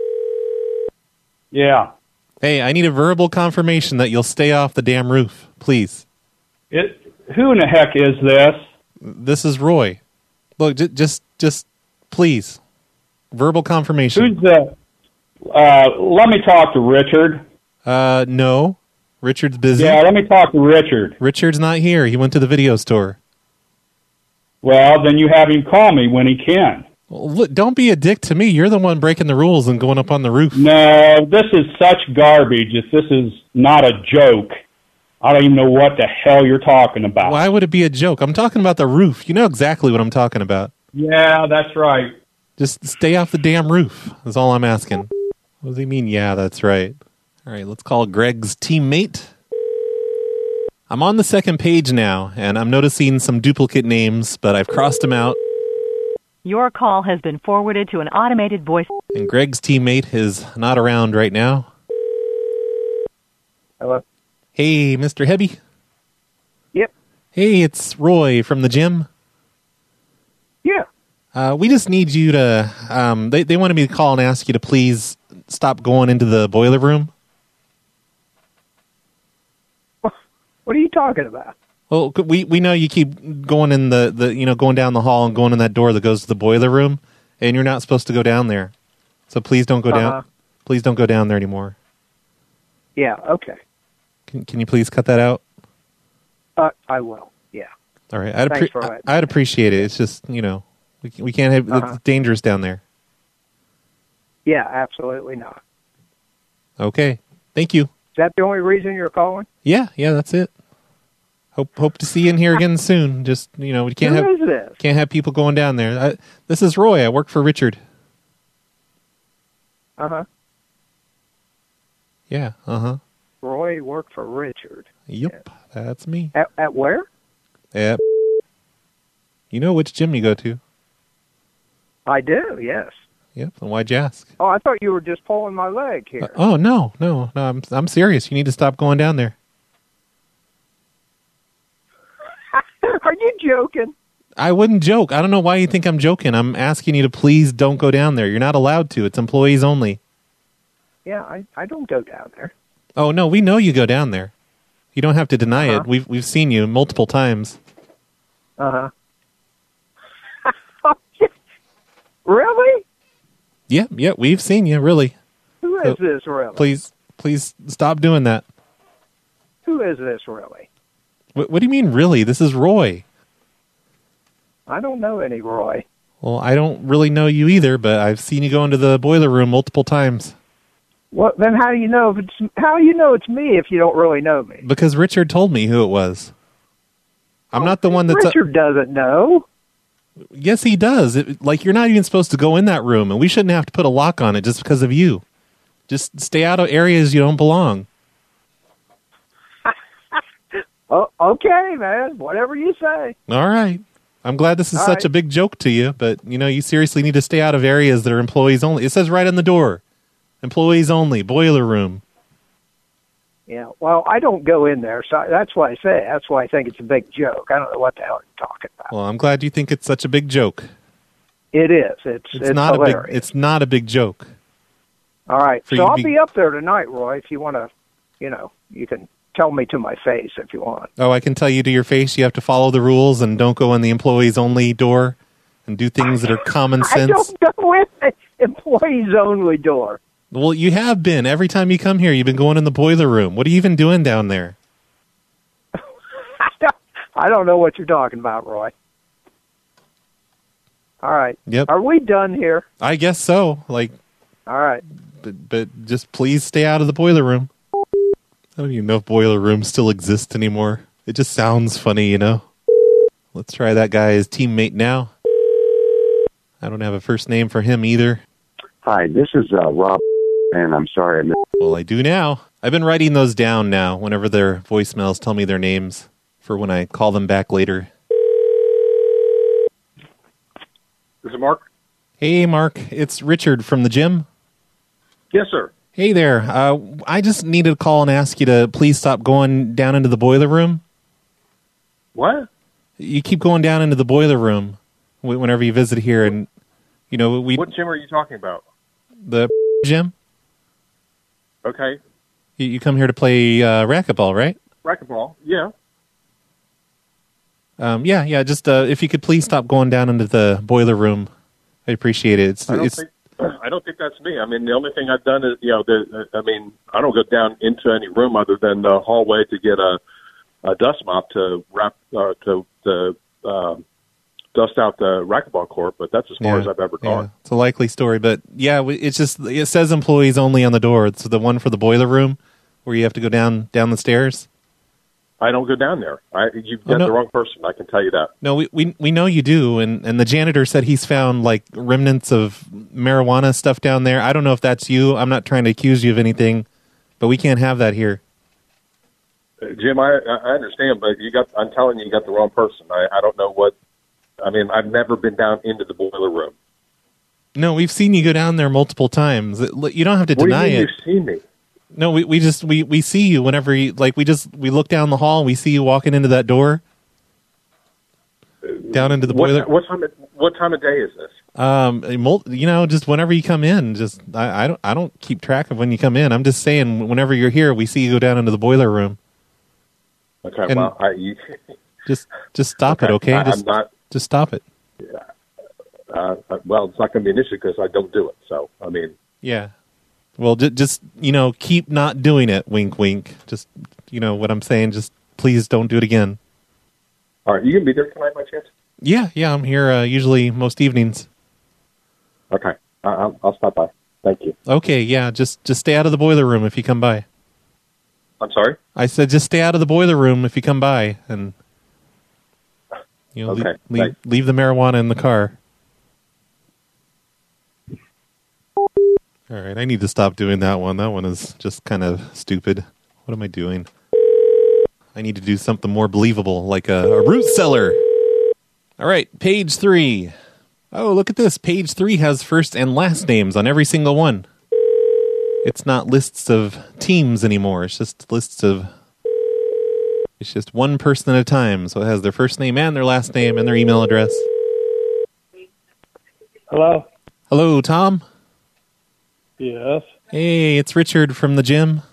Yeah. Hey, I need a verbal confirmation that you'll stay off the damn roof, please. It, who in the heck is this? This is Roy. Look, j- just, just, please, verbal confirmation. Who's the... Uh, let me talk to Richard. Uh, no. Richard's busy. Yeah, let me talk to Richard. Richard's not here. He went to the video store. Well, then you have him call me when he can. Well, look, don't be a dick to me. You're the one breaking the rules and going up on the roof. No, this is such garbage. If this is not a joke, I don't even know what the hell you're talking about. Why would it be a joke? I'm talking about the roof. You know exactly what I'm talking about. Yeah, that's right. Just stay off the damn roof is all I'm asking. What does he mean, yeah, that's right? All right, let's call Greg's teammate. I'm on the second page now, and I'm noticing some duplicate names, but I've crossed them out. Your call has been forwarded to an automated voice. And Greg's teammate is not around right now. Hello? Hey, Mister Hebby. Yep. Hey, it's Roy from the gym. Yeah. Uh, we just need you to, um, they, they wanted me to call and ask you to please stop going into the boiler room. What are you talking about? Well, we, we know you keep going in the, the, you know, going down the hall and going in that door that goes to the boiler room, and you're not supposed to go down there. So please don't go Uh-huh. down. Please don't go down there anymore. Yeah, okay. Can, can you please cut that out? Uh, I will, yeah. All right. I'd, Thanks appre- for letting I'd appreciate it. It's just, you know, we, we can't have, Uh-huh. it's dangerous down there. Yeah, absolutely not. Okay. Thank you. Is that the only reason you're calling? Yeah, yeah, that's it. Hope hope to see you in here again soon. Just, you know, we can't Who have is this? can't have people going down there. I, this is Roy. I work for Richard. Uh-huh. Yeah, uh-huh. Roy worked for Richard. Yep, that's me. At, at where? Yep. You know which gym you go to. I do, yes. Yep, and why'd you ask? Oh, I thought you were just pulling my leg here. Uh, oh, no, no, no, I'm I'm serious. You need to stop going down there. Are you joking? I wouldn't joke. I don't know why you think I'm joking. I'm asking you to please don't go down there. You're not allowed to. It's employees only. Yeah, I, I don't go down there. Oh, no, we know you go down there. You don't have to deny Uh-huh. it. We've we've seen you multiple times. Uh-huh. Really? Yeah, yeah, we've seen you, really. Who is So, this, really? Please, please stop doing that. Who is this, really? What, what do you mean, really? This is Roy. I don't know any Roy. Well, I don't really know you either, but I've seen you go into the boiler room multiple times. Well, then how do you know if it's how do you know it's me if you don't really know me? Because Richard told me who it was. I'm not the one that's... Richard doesn't know. Yes, he does. It, like, you're not even supposed to go in that room, and we shouldn't have to put a lock on it just because of you. Just stay out of areas you don't belong. Oh, okay, man. Whatever you say. All right. I'm glad this is All such right. a big joke to you, but, you know, you seriously need to stay out of areas that are employees only. It says right on the door. Employees only, boiler room. Yeah. Well, I don't go in there, so that's why I say. That's why I think it's a big joke. I don't know what the hell you're talking about. Well, I'm glad you think it's such a big joke. It is. It's It's, it's, not hilarious. a big it's not a big joke. All right. For So you to I'll be- be up there tonight, Roy. If you want to, you know, you can tell me to my face if you want. Oh, I can tell you to your face you have to follow the rules and don't go in the employees only door and do things that are common I sense. don't go in the employees only door. Well, you have been. Every time you come here, you've been going in the boiler room. What are you even doing down there? I don't know what you're talking about, Roy. All right. Yep. Are we done here? I guess so. Like, All right. but, but just please stay out of the boiler room. I don't even know if boiler rooms still exist anymore. It just sounds funny, you know? Let's try that guy as teammate now. I don't have a first name for him either. Hi, this is uh, Rob, and I'm sorry I missed. Well, I do now. I've been writing those down now whenever their voicemails tell me their names for when I call them back later. This is Mark. Hey, Mark. It's Richard from the gym. Yes, sir. Hey there. Uh, I just needed to call and ask you to please stop going down into the boiler room. What? You keep going down into the boiler room wh- whenever you visit here, and you know we What gym are you talking about? the gym. Okay. You, you come here to play uh, racquetball, right? Racquetball. Yeah. Um, yeah, yeah. Just uh, if you could please stop going down into the boiler room, I appreciate it. It's, I don't it's think I don't think that's me. I mean, the only thing I've done is, you know, the, I mean, I don't go down into any room other than the hallway to get a, a dust mop to wrap uh, to to uh, dust out the racquetball court. But that's as far Yeah, as I've ever yeah, gone. it's a likely story, but yeah, we- it's just it says employees only on the door. It's the one for the boiler room where you have to go down down the stairs. I don't go down there. I, you've Oh, got no. the wrong person. I can tell you that. No, we, we we know you do, and, and the janitor said he's found like remnants of marijuana stuff down there. I don't know if that's you. I'm not trying to accuse you of anything, but we can't have that here. Uh, Jim, I, I understand, but you got. I'm telling you, you got the wrong person. I, I don't know what I mean, I've never been down into the boiler room. No, we've seen you go down there multiple times. It- You don't have to What deny do you mean it. you've seen me? No, we, we just we, we see you whenever you like we just we look down the hall and we see you walking into that door. Down into the What, boiler. what time? Of, what time of day is this? Um, a mul- you know, just whenever you come in, just I, I don't I don't keep track of when you come in. I'm just saying, whenever you're here, we see you go down into the boiler room. Okay, And- well, I, you, Just just stop Okay, it, okay? I- I'm just not- just stop it. uh, well, it's not going to be an issue because I don't do it. So, I mean, Yeah. Well, j- just you know, keep not doing it. Wink, wink. Just you know what I'm saying. Just please don't do it again. all right, you can be there tonight by chance? Yeah, yeah. I'm here uh, usually most evenings. Okay, I, I'll, I'll stop by. Thank you. Okay, yeah. Just just stay out of the boiler room if you come by. I'm sorry? I said just stay out of the boiler room if you come by, and you know, Okay, leave, leave, thanks. leave the marijuana in the car. All right, I need to stop doing that one. That one is just kind of stupid. What am I doing? I need to do something more believable, like a, a root cellar. All right, page three. Oh, look at this. Page three has first and last names on every single one. It's not lists of teams anymore. It's just lists of... It's just one person at a time. So it has their first name and their last name and their email address. Hello? Hello, Tom? Yes. Hey, it's Richard from the gym.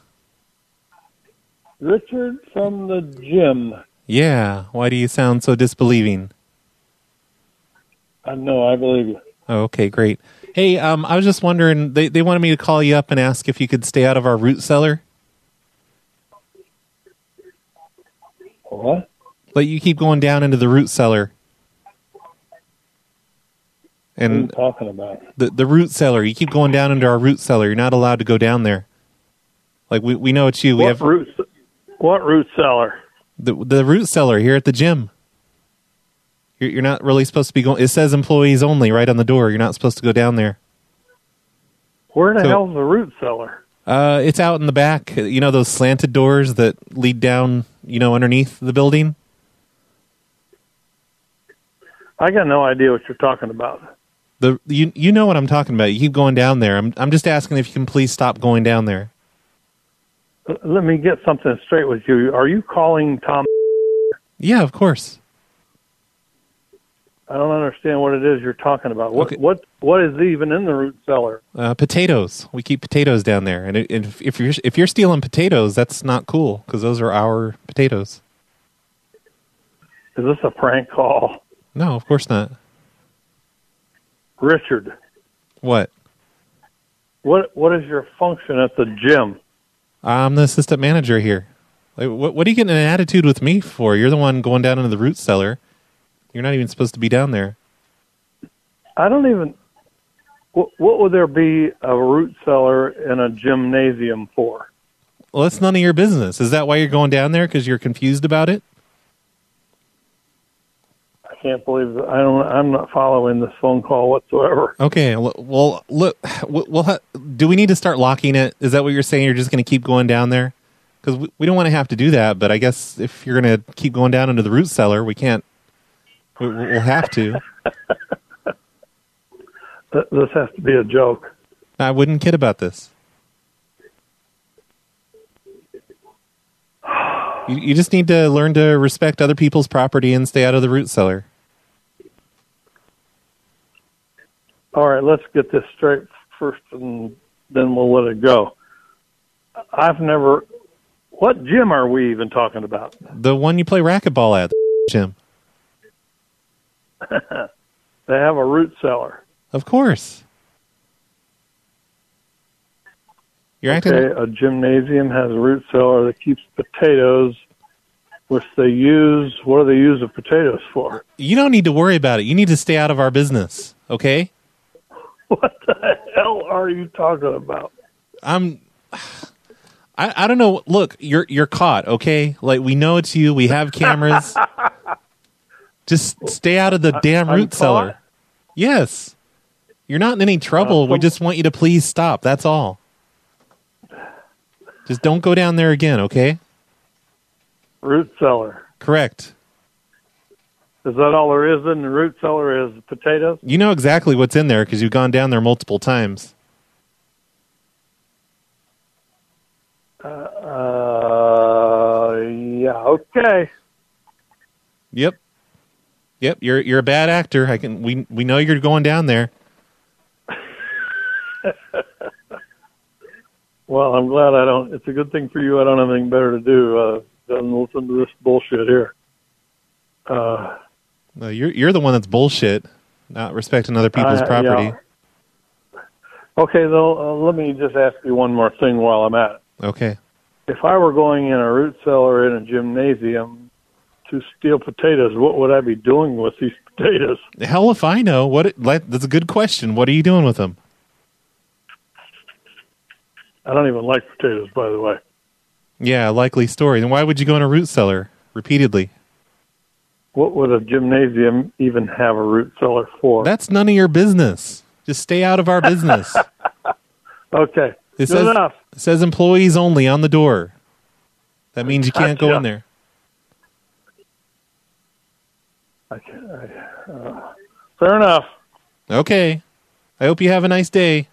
Richard from the gym. Yeah, why do you sound so disbelieving? I know, I believe you. Oh, okay, great. Hey, um, I was just wondering, they, they wanted me to call you up and ask if you could stay out of our root cellar. What? But you keep going down into the root cellar. What are you And talking about? the the root cellar, you keep going down into our root cellar. You're not allowed to go down there. Like, we, we know it's you. We What have root, what root cellar? the the root cellar here at the gym. You're, you're not really supposed to be going... It says employees only right on the door. You're not supposed to go down there. Where the So- hell's the root cellar? Uh, it's out in the back. You know those slanted doors that lead down, you know, underneath the building? I got no idea what you're talking about. The you you know what I'm talking about. You keep going down there. I'm I'm just asking if you can please stop going down there. L- Let me get something straight with you. Are you calling Tom? Yeah, of course. I don't understand what it is you're talking about. What Okay. what what is even in the root cellar? Uh, potatoes. We keep potatoes down there, and it, if, if you're if you're stealing potatoes, that's not cool because those are our potatoes. Is this a prank call? No, of course not. Richard, What? what what is your function at the gym? I'm the assistant manager here. Like, what what are you getting an attitude with me for? You're the one going down into the root cellar. You're not even supposed to be down there. I don't even. What, what would there be a root cellar in a gymnasium for? Well, that's none of your business. Is that why you're going down there? Because you're confused about it? I can't believe that. I don't. I'm not following this phone call whatsoever. Okay. Well, well look. We'll ha- do we need to start locking it? Is that what you're saying? You're just going to keep going down there? Because we, we don't want to have to do that. But I guess if you're going to keep going down into the root cellar, we can't. We, we'll have to. Th- This has to be a joke. I wouldn't kid about this. You, you just need to learn to respect other people's property and stay out of the root cellar. All right, let's get this straight first, and then we'll let it go. I've never. What gym are we even talking about? The one you play racquetball at, the gym. They have a root cellar. Of course. You're acting. Okay, a gymnasium has a root cellar that keeps potatoes, which they use. What do they use the potatoes for? You don't need to worry about it. You need to stay out of our business, okay? What the hell are you talking about? I'm. I, I don't know. Look, you're you're caught, okay? Like, we know it's you. We have cameras. Just stay out of the damn I'm root cellar. caught? Yes. You're not in any trouble. Uh, we just want you to please stop. That's all. Just don't go down there again, okay? Root cellar. Correct. Is that all there is in the root cellar is potatoes? You know exactly what's in there because you've gone down there multiple times. Uh, uh, yeah, okay. Yep. Yep, you're you're a bad actor. I can we we know you're going down there. Well, I'm glad I don't. It's a good thing for you. I don't have anything better to do uh, than listen to this bullshit here. Uh, no, you're you're the one that's bullshit, not respecting other people's I- property. yeah. Okay, though, uh, let me just ask you one more thing while I'm at it. Okay. If I were going in a root cellar in a gymnasium to steal potatoes, what would I be doing with these potatoes? Hell if I know. What? It, like, that's a good question. What are you doing with them? I don't even like potatoes, by the way. Yeah, likely story. Then why would you go in a root cellar repeatedly? What would a gymnasium even have a root cellar for? That's none of your business. Just stay out of our business. Okay, It good says, enough. It says employees only on the door. That means you can't go Gotcha. in there. I can't, I, uh, fair enough. Okay. I hope you have a nice day.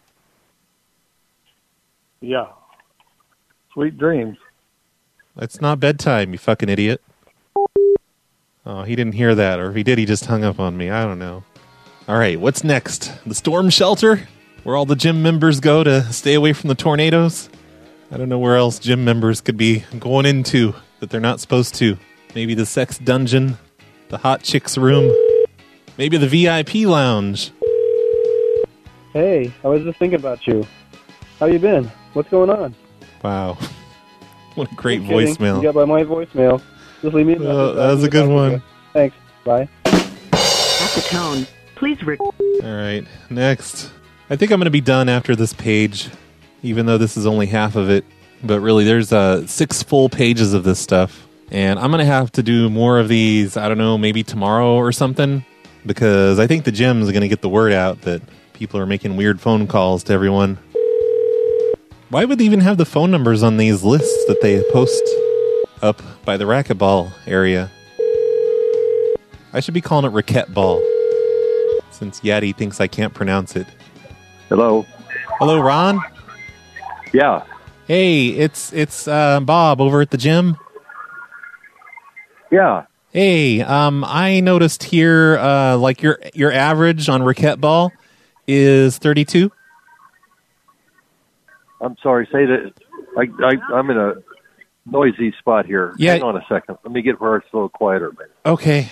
Yeah. Sweet dreams. It's not bedtime, you fucking idiot. Oh, he didn't hear that, or if he did, he just hung up on me. I don't know. All right, what's next? The storm shelter, where all the gym members go to stay away from the tornadoes? I don't know where else gym members could be going into that they're not supposed to. Maybe the sex dungeon, the hot chicks room, maybe the V I P lounge. Hey, I was just thinking about you. How you been? What's going on? Wow. What a great Just kidding. voicemail. You got by my voicemail. Just leave me a message. Oh, that was a good one. Thanks. Bye. At the tone, please rec- All right, next. I think I'm going to be done after this page, even though this is only half of it. But really, there's uh, six full pages of this stuff. And I'm going to have to do more of these, I don't know, maybe tomorrow or something. Because I think the gym's going to get the word out that people are making weird phone calls to everyone. Why would they even have the phone numbers on these lists that they post up by the racquetball area? I should be calling it racquetball, since Yaddy thinks I can't pronounce it. Hello. Hello, Ron? Yeah. Hey, it's it's uh, Bob over at the gym. Yeah. Hey, um, I noticed here, uh, like your your average on racquetball is thirty-two. I'm sorry. Say that. I, I, I'm in a noisy spot here. Yeah. Hang on a second. Let me get where it's a little quieter, man. Okay.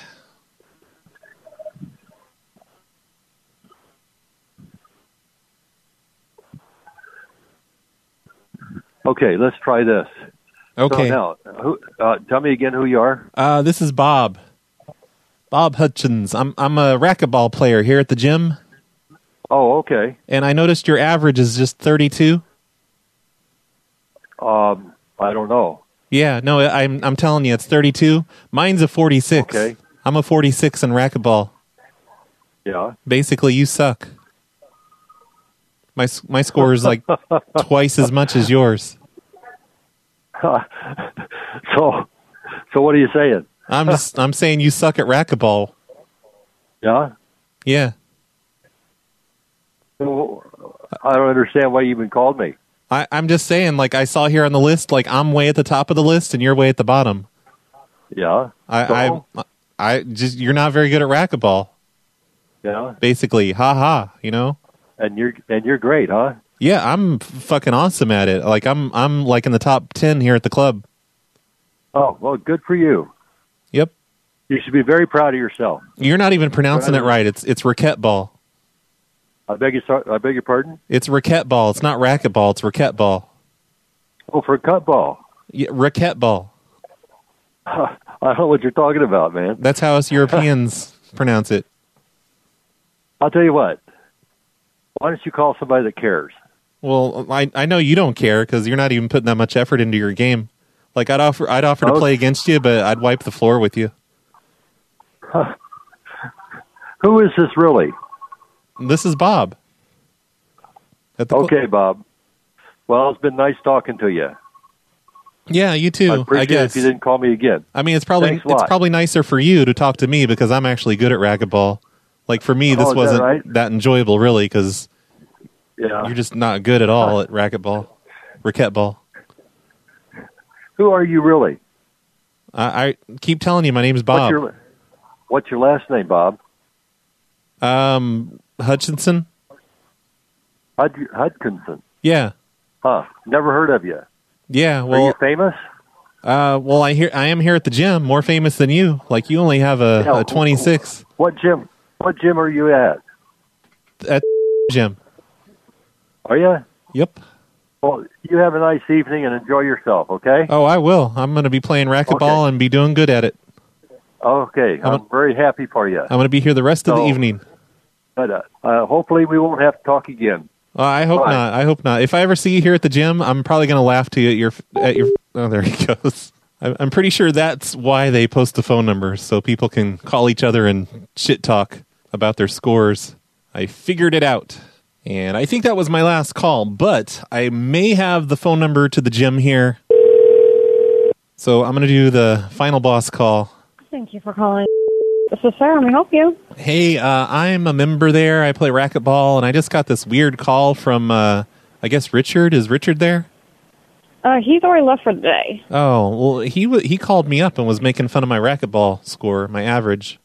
Okay, let's try this. Okay. So now, who, uh, tell me again who you are. Uh, this is Bob. Bob Hutchins. I'm I'm a racquetball player here at the gym. Oh, okay. And I noticed your average is just thirty-two. Um, I don't know. Yeah, no, I'm I'm telling you, it's thirty-two. Mine's a forty-six. Okay. I'm a forty-six in racquetball. Yeah. Basically, you suck. My s- my score is like twice as much as yours. so, so what are you saying? I'm just I'm saying you suck at racquetball. Yeah. Yeah. So, I don't understand why you even called me. I, I'm just saying, like I saw here on the list, like I'm way at the top of the list and you're way at the bottom. Yeah. I So? I, I just you're not very good at racquetball. Yeah. Basically, ha ha. You know. And you're and you're great, huh? Yeah, I'm f- fucking awesome at it. Like I'm I'm like in the top ten here at the club. Oh, well, good for you. Yep. You should be very proud of yourself. You're not even pronouncing it right. It's it's racquetball. I beg your sor- I beg your pardon. It's racquetball. It's not racquetball. It's racquetball. Oh, for cut ball. Yeah, racquetball. I don't know what you're talking about, man. That's how us Europeans pronounce it. I'll tell you what. Why don't you call somebody that cares? Well, I I know you don't care because you're not even putting that much effort into your game. Like I'd offer I'd offer to Oh. play against you, but I'd wipe the floor with you. Who is this really? This is Bob. At the cl- Okay, Bob. Well, it's been nice talking to you. Yeah, you too. I appreciate I it guess if you didn't call me again. I mean, it's probably Thanks a it's lot. probably nicer for you to talk to me because I'm actually good at racquetball. Like for me, this Oh, is that wasn't right? that enjoyable, really, because Yeah. you're just not good at all at racquetball, racquetball. Who are you really? I, I keep telling you, my name's What's Bob. your What's your last name, Bob? Um, Hutchinson. Hud- Hudkinson. Yeah, Huh. Never heard of you. yeah. Are Well, you famous? uh, well, I hear I am here at the gym, more famous than you. Like you only have a, Yeah, a twenty-six What gym? What gym are you at? at the gym. Are you? Yep. Well, you have a nice evening and enjoy yourself. Okay. Oh, I will. I'm going to be playing racquetball and be doing good at it. Okay. I'm, I'm- very happy for you. I'm going to be here the rest of the So- evening. But uh, uh, hopefully we won't have to talk again. Uh, I hope Bye. not. I hope not. If I ever see you here at the gym, I'm probably going to laugh to you at your at your. Oh, there he goes. I- I'm pretty sure that's why they post the phone numbers so people can call each other and shit talk about their scores. I figured it out, and I think that was my last call. But I may have the phone number to the gym here, so I'm going to do the final boss call. Thank you for calling. This is Sarah. Let me help you. Hey, uh, I'm a member there. I play racquetball, and I just got this weird call from, uh, I guess, Richard. Is Richard there? Uh, he's already left for the day. Oh, well, he w- he called me up and was making fun of my racquetball score, my average.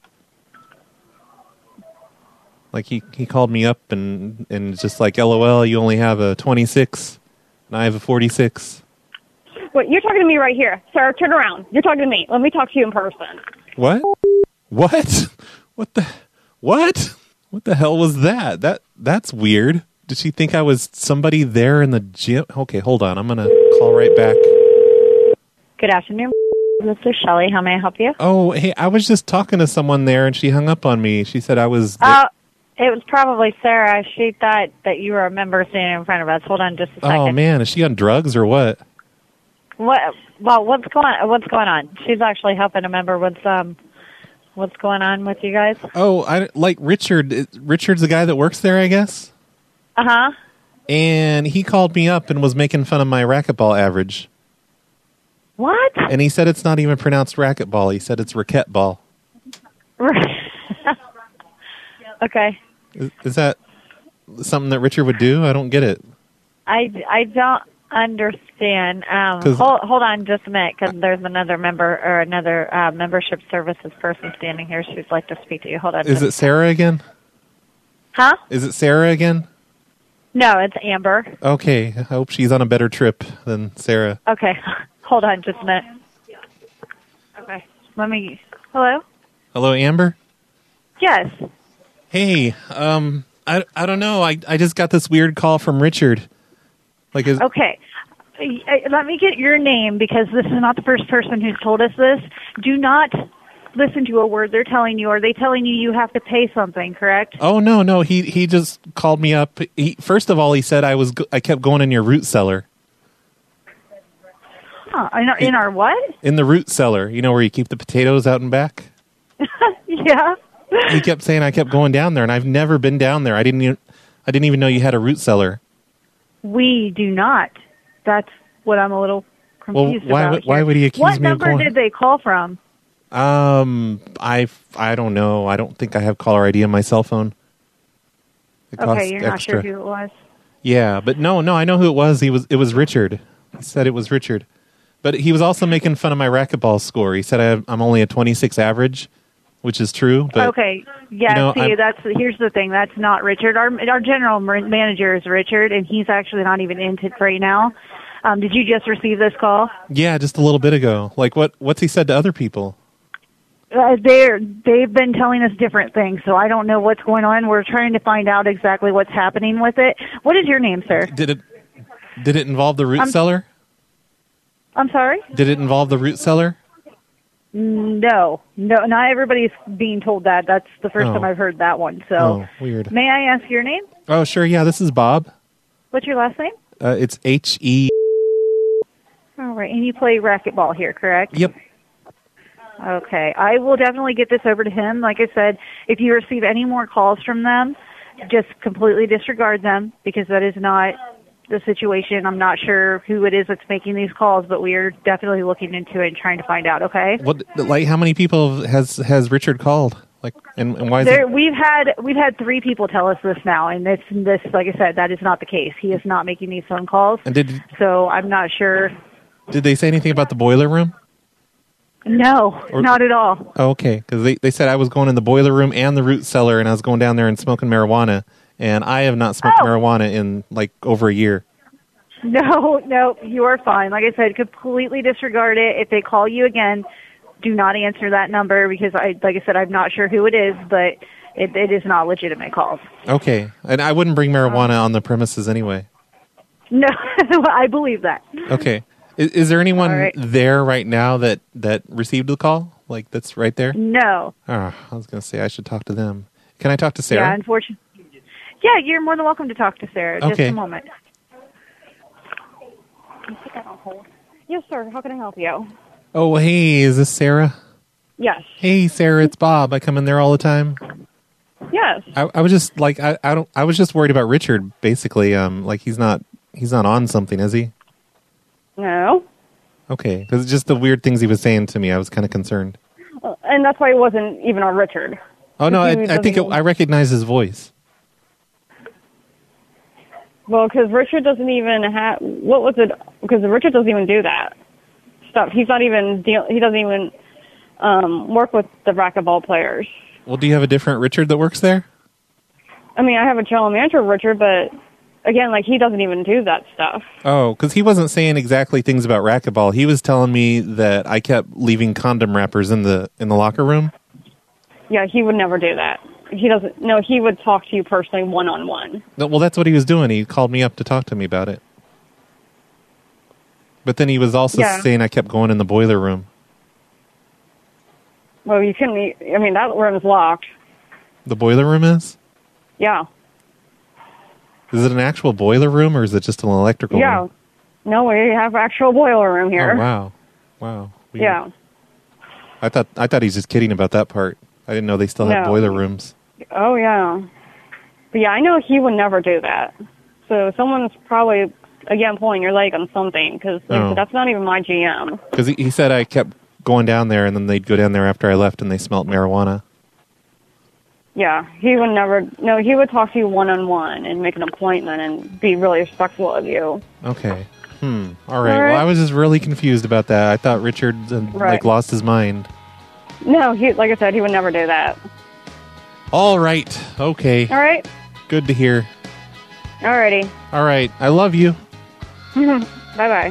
Like, he, he called me up and, and just like, LOL, you only have a twenty-six, and I have a forty-six. Wait, you're talking to me right here. Sir, turn around. You're talking to me. Let me talk to you in person. What? What? What the? What? What the hell was that? That That's weird. Did she think I was somebody there in the gym? Okay, hold on. I'm going to call right back. Good afternoon. This is Shelley. How may I help you? Oh, hey, I was just talking to someone there, and she hung up on me. She said I was... Uh, it was probably Sarah. She thought that you were a member standing in front of us. Hold on just a second. oh, man, is she on drugs or what? What? Well, what's going What's going on? She's actually helping a member. What's um, What's going on with you guys? Oh, I like Richard. it- Richard's the guy that works there, I guess. Uh huh. And he called me up and was making fun of my racquetball average. What? And he said it's not even pronounced racquetball. He said it's racquetball. Okay. Is, is that something that Richard would do? I don't get it. I, I don't understand. Um, 'Cause- hold hold on just a minute, because there's another member or another uh, membership services person standing here. She'd like to speak to you. Hold on. Is it Sarah again? Huh? Is it Sarah again? No, it's Amber. Okay, I hope she's on a better trip than Sarah. Okay. Hold on just a minute. Okay. Let me. Hello? Hello, Amber? Yes. Hey, um, I, I don't know. I, I just got this weird call from Richard. Like, is, Okay. Uh, Let me get your name, because this is not the first person who's told us this. Do not listen to a word they're telling you. Are they telling you you have to pay something, correct? Oh no, no. He he just called me up. He, first of all, he said I was go- I kept going in your root cellar. Huh. In our, in our what? In the root cellar, you know where you keep the potatoes out and back. Yeah. He kept saying I kept going down there, and I've never been down there. I didn't even I didn't even know you had a root cellar. We do not. That's what I'm a little Well, confused why about would- why here. would he accuse what me of number going- did they call from? Um, I I don't know. I don't think I have caller I D on my cell phone. It costs Okay, you're not extra. sure who it was. Yeah, but no, no, I know who it was. He was it was Richard. He said it was Richard. But he was also making fun of my racquetball score. He said I have, I'm only a twenty-six average, which is true. But Okay. Yeah, you know, see, I'm- that's here's the thing. That's not Richard. Our our general ma- manager is Richard, and he's actually not even in it right now. Um, did you just receive this call? yeah, just a little bit ago. Like what what's he said to other people? Uh, they're they've been telling us different things, so I don't know what's going on. We're trying to find out exactly what's happening with it. What is your name, sir? Did it did it involve the root I'm- cellar? I'm sorry? Did it involve the root cellar? No, no, not everybody's being told that. That's the first Oh. time I've heard that one. So, Oh, weird. may I ask your name? Oh, sure. Yeah, this is Bob. What's your last name? Uh, it's H E. All right, and you play racquetball here, correct? Yep. Okay, I will definitely get this over to him. Like I said, if you receive any more calls from them, just completely disregard them, because that is not the situation. I'm not sure who it is that's making these calls, but we are definitely looking into it and trying to find out. Okay. What, like, how many people has has Richard called? Like, and, and why is There, it? we've had we've had three people tell us this now, and this this like I said, that is not the case. He is not making these phone calls. And did So I'm not sure. did they say anything about the boiler room? No, Or- not at all. Oh, okay, because they, they said I was going in the boiler room and the root cellar, and I was going down there and smoking marijuana, and I have not smoked Oh. marijuana in like over a year. No, no, you are fine. Like I said, completely disregard it. If they call you again, do not answer that number because I, like I said, I'm not sure who it is, but it, it is not legitimate calls. Okay, and I wouldn't bring marijuana on the premises anyway. No, I believe that. Okay, is, is there anyone All right. there right now that that received the call? Like that's right there? No. Oh, I was going to say I should talk to them. Can I talk to Yeah, Sarah? unfortunately. Yeah, you're more than welcome to talk to Sarah. Just Okay. a moment. Can you put that on hold? Yes, sir. How can I help you? Oh, hey, is this Sarah? Yes. Hey, Sarah, it's Bob. I come in there all the time. Yes. I, I was just like I, I don't I was just worried about Richard. Basically, um, like he's not he's not on something, is he? No. Okay, because just the weird things he was saying to me, I was kind of concerned. Uh, And that's why it wasn't even on Richard. Oh no, I, He I think it, doesn't- I recognize his voice. Well, because Richard doesn't even have... What was it? Because Richard doesn't even do that stuff. He's not even... Deal, he doesn't even um, work with the racquetball players. Well, do you have a different Richard that works there? I mean, I have a general manager, Richard, but again, like, he doesn't even do that stuff. Oh, because he wasn't saying exactly things about racquetball. He was telling me that I kept leaving condom wrappers in the in the locker room. Yeah, he would never do that. He doesn't... No, he would talk to you personally one-on-one. No, well, that's what he was doing. He called me up to talk to me about it. But then he was also Yeah. saying I kept going in the boiler room. Well, you couldn't... e- I mean, that room is locked. The boiler room is? Yeah. Is it an actual boiler room or is it just an electrical Yeah. room? No, we have actual boiler room here. Oh, wow. Wow. Weird. Yeah. I thought I thought he's just kidding about that part. I didn't know they still have No. boiler rooms. Oh, yeah. But yeah, I know he would never do that. So someone's probably, again, pulling your leg on something, because Oh. that's not even my G M. Because he, he said I kept going down there and then they'd go down there after I left and they smelt marijuana. Yeah, he would never, no, he would talk to you one-on-one and make an appointment and be really respectful of you. Okay. Hmm. All right. All right. Well, I was just really confused about that. I thought Richard uh, like Right. lost his mind. No, he, like I said, he would never do that. All right. Okay. All right? Good to hear. Alrighty. All right. I love you. Bye-bye.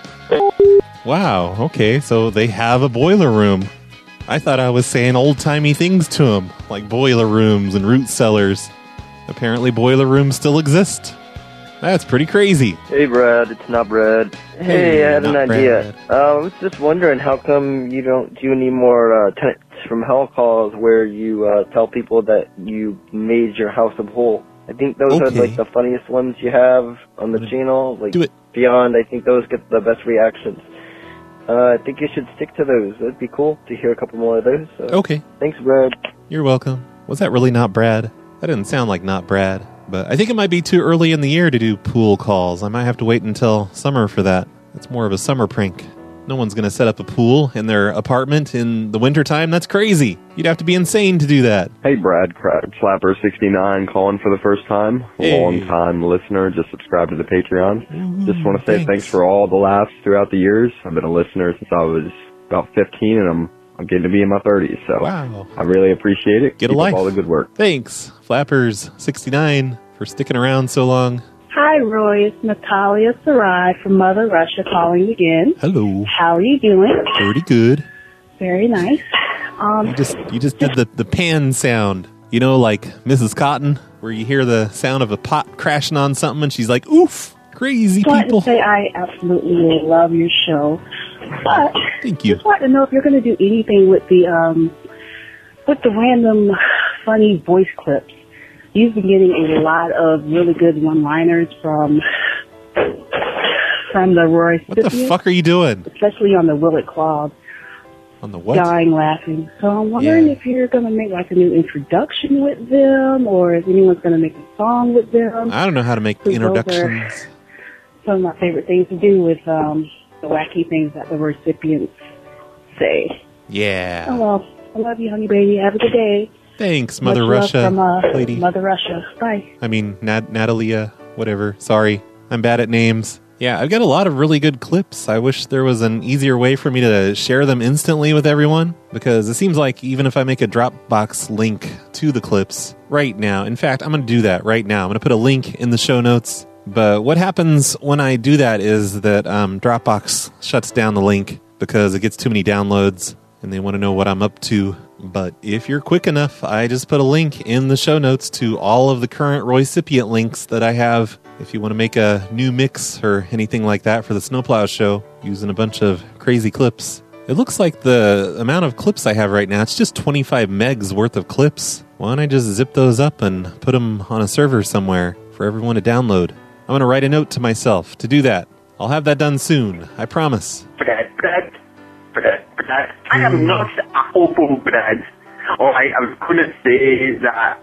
Wow. Okay. So they have a boiler room. I thought I was saying old-timey things to him, like boiler rooms and root cellars. Apparently boiler rooms still exist. That's pretty crazy. Hey, Brad. It's not Brad. Hey, Hey, I had an not idea. Uh, I was just wondering, how come you don't do any more uh, Tenants from Hell calls where you uh, tell people that you made your house a pool? I think those are Okay. like the funniest ones you have on the channel. Like do it. Beyond, I think those get the best reactions. Uh, I think you should stick to those. That'd be cool to hear a couple more of those. So. Okay. Thanks, Brad. You're welcome. Was that really not Brad? That didn't sound like not Brad. But I think it might be too early in the year to do pool calls. I might have to wait until summer for that. It's more of a summer prank. No one's going to set up a pool in their apartment in the wintertime. That's crazy. You'd have to be insane to do that. Hey, Brad, Crab Slapper sixty-nine calling for the first time. Hey. Long time listener, just subscribed to the Patreon. Ooh, just want to say thanks. thanks. for all the laughs throughout the years. I've been a listener since I was about fifteen, and I'm I'm getting to be in my thirties. So Wow. I really appreciate it. Get a Keep life. up all the good work. Thanks, Flappers sixty-nine, for sticking around so long. Hi, Roy. It's Natalia Sarai from Mother Russia calling again. Hello. How are you doing? Pretty good. Very nice. Um, You just you just did the, the pan sound. You know, like Missus Cotton, where you hear the sound of a pot crashing on something and she's like, oof, crazy just wanted people. to say I absolutely love your show, but Thank you. just wanted to know if you're going to do anything with the um with the random funny voice clips. You've been getting a lot of really good one-liners from from the Roy. What the fuck are you doing? Especially on the Will It Claude. On the what? Dying laughing. So I'm wondering Yeah. if you're going to make like a new introduction with them, or if anyone's going to make a song with them. I don't know how to make Those are- introductions. some of my favorite things to do with um, the wacky things that the recipients say. Yeah. Oh, well, I love you, honey baby. Have a good day. Thanks, Much Mother love Russia from, uh, lady. Mother Russia. Bye. I mean, Nat- Natalia, whatever. Sorry. I'm bad at names. Yeah, I've got a lot of really good clips. I wish there was an easier way for me to share them instantly with everyone, because it seems like even if I make a Dropbox link to the clips right now, in fact, I'm going to do that right now. I'm going to put a link in the show notes. But what happens when I do that is that um, Dropbox shuts down the link because it gets too many downloads and they want to know what I'm up to. But if you're quick enough, I just put a link in the show notes to all of the current Roycipient links that I have. If you want to make a new mix or anything like that for the Snowplow Show using a bunch of crazy clips. It looks like the amount of clips I have right now, it's just twenty-five megs worth of clips. Why don't I just zip those up and put them on a server somewhere for everyone to download? I'm going to write a note to myself to do that. I'll have that done soon. I promise. Brad, Brad, Brad, Brad. I am not awful, Brad. Alright, I was going to say that,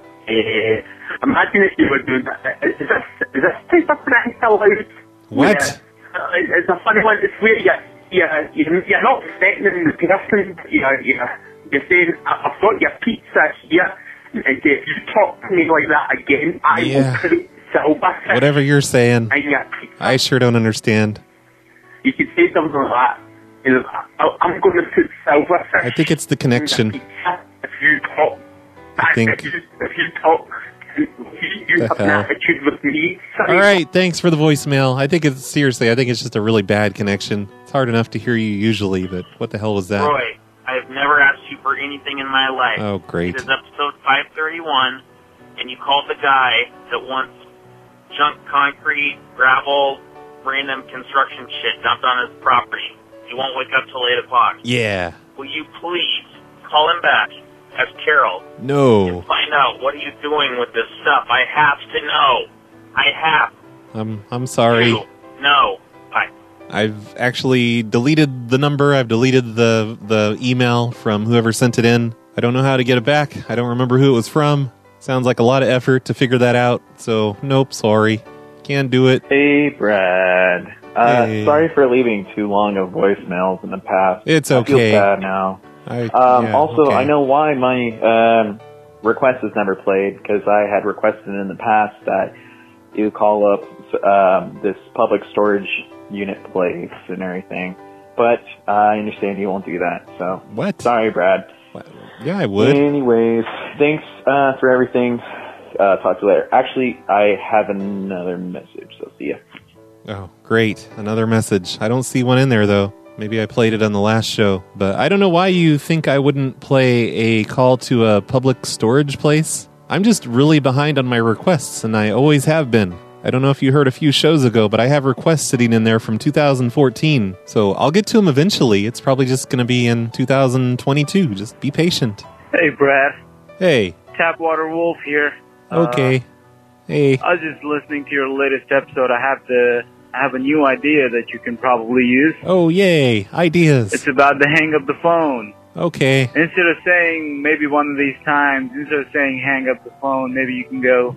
uh, imagine if you were doing that. Is this, is this type of prank allowed? What? Yeah. Uh, it's a funny one. It's where you're, you're, you're, you're not threatening the person. You're, you're, you're saying, I've got your pizza here, and if you talk to me like that again, I Yeah. will create silver. Whatever you're saying, And your pizza. I sure don't understand. You could say something like that. You know, I- I'm going to put silver I think it's the connection. if you talk. I think. If you, if you talk, if you, you The have an hell? attitude with me. All right, thanks for the voicemail. I think it's, seriously, I think it's just a really bad connection. It's hard enough to hear you usually, but what the hell was that? Roy, I've never asked you for anything in my life. Oh, great. It is episode five thirty-one, and you called the guy that wants junk concrete, gravel, random construction shit dumped on his property. He won't wake up till eight o'clock. Yeah. Will you please call him back as Carol? No. Find out what are you doing with this stuff. I have to know. I have I'm I'm sorry. to know. Bye. I've actually deleted the number. I've deleted the the email from whoever sent it in. I don't know how to get it back. I don't remember who it was from. Sounds like a lot of effort to figure that out. So, nope, sorry. Can't do it. Hey, Brad. Uh, Hey. Sorry for leaving too long of voicemails in the past. It's I okay. feel bad now. I, Um, yeah, also, okay. I know why my um, request is never played, because I had requested in the past that you call up um, this public storage unit place and everything. But I understand you won't do that. So what? Sorry, Brad. Yeah, I would. Anyways, thanks uh, for everything. Uh, talk to you later. Actually, I have another message, so see ya. Oh, great. Another message. I don't see one in there, though. Maybe I played it on the last show. But I don't know why you think I wouldn't play a call to a public storage place. I'm just really behind on my requests, and I always have been. I don't know if you heard a few shows ago, but I have requests sitting in there from two thousand fourteen. So I'll get to them eventually. It's probably just going to be in two thousand twenty-two. Just be patient. Hey, Brad. Hey. Tapwater Wolf here. Okay. Hey. Uh, I was just listening to your latest episode. I have to I have a new idea that you can probably use. Oh, yay. Ideas. It's about to hang up the phone. Okay. Instead of saying maybe one of these times, instead of saying hang up the phone, maybe you can go,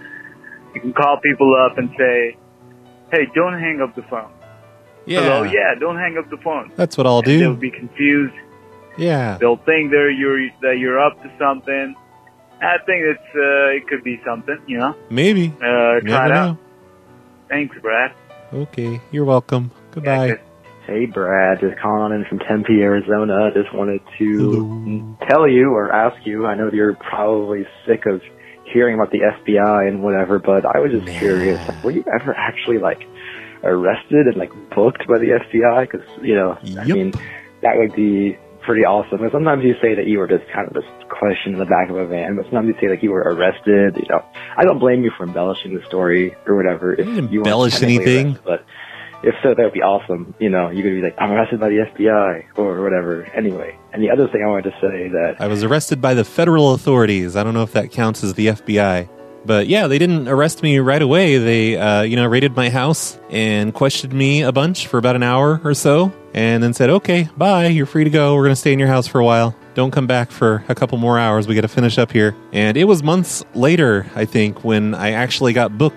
you can call people up and say, hey, don't hang up the phone. Yeah. Hello, yeah, don't hang up the phone. That's what I'll And do. they'll be confused. Yeah. They'll think they're you're that you're up to something. I think it's uh, it could be something, you know. Maybe. Uh, try Never it know. out. Thanks, Brad. Okay. You're welcome. Goodbye. Hey, Brad, just calling in from Tempe, Arizona. Just wanted to tell you or ask you, I know you're probably sick of hearing about the F B I and whatever, but I was just curious, like, were you ever actually, like, arrested and, like, booked by the F B I? Because, you know, I mean, that would be pretty awesome. And sometimes you say that you were just kind of just questioned in the back of a van, but sometimes you say, like, you were arrested, you know. I don't blame you for embellishing the story or whatever. If you weren't embellish technically anything. arrested, but if so, that would be awesome. You know, you could be like, I'm arrested by the F B I or whatever. Anyway, and the other thing I wanted to say that I was arrested by the federal authorities. I don't know if that counts as the F B I. But yeah, they didn't arrest me right away. They, uh, you know, raided my house and questioned me a bunch for about an hour or so. And then said, okay, bye, you're free to go. We're going to stay in your house for a while. Don't come back for a couple more hours. We got to finish up here. And it was months later, I think, when I actually got booked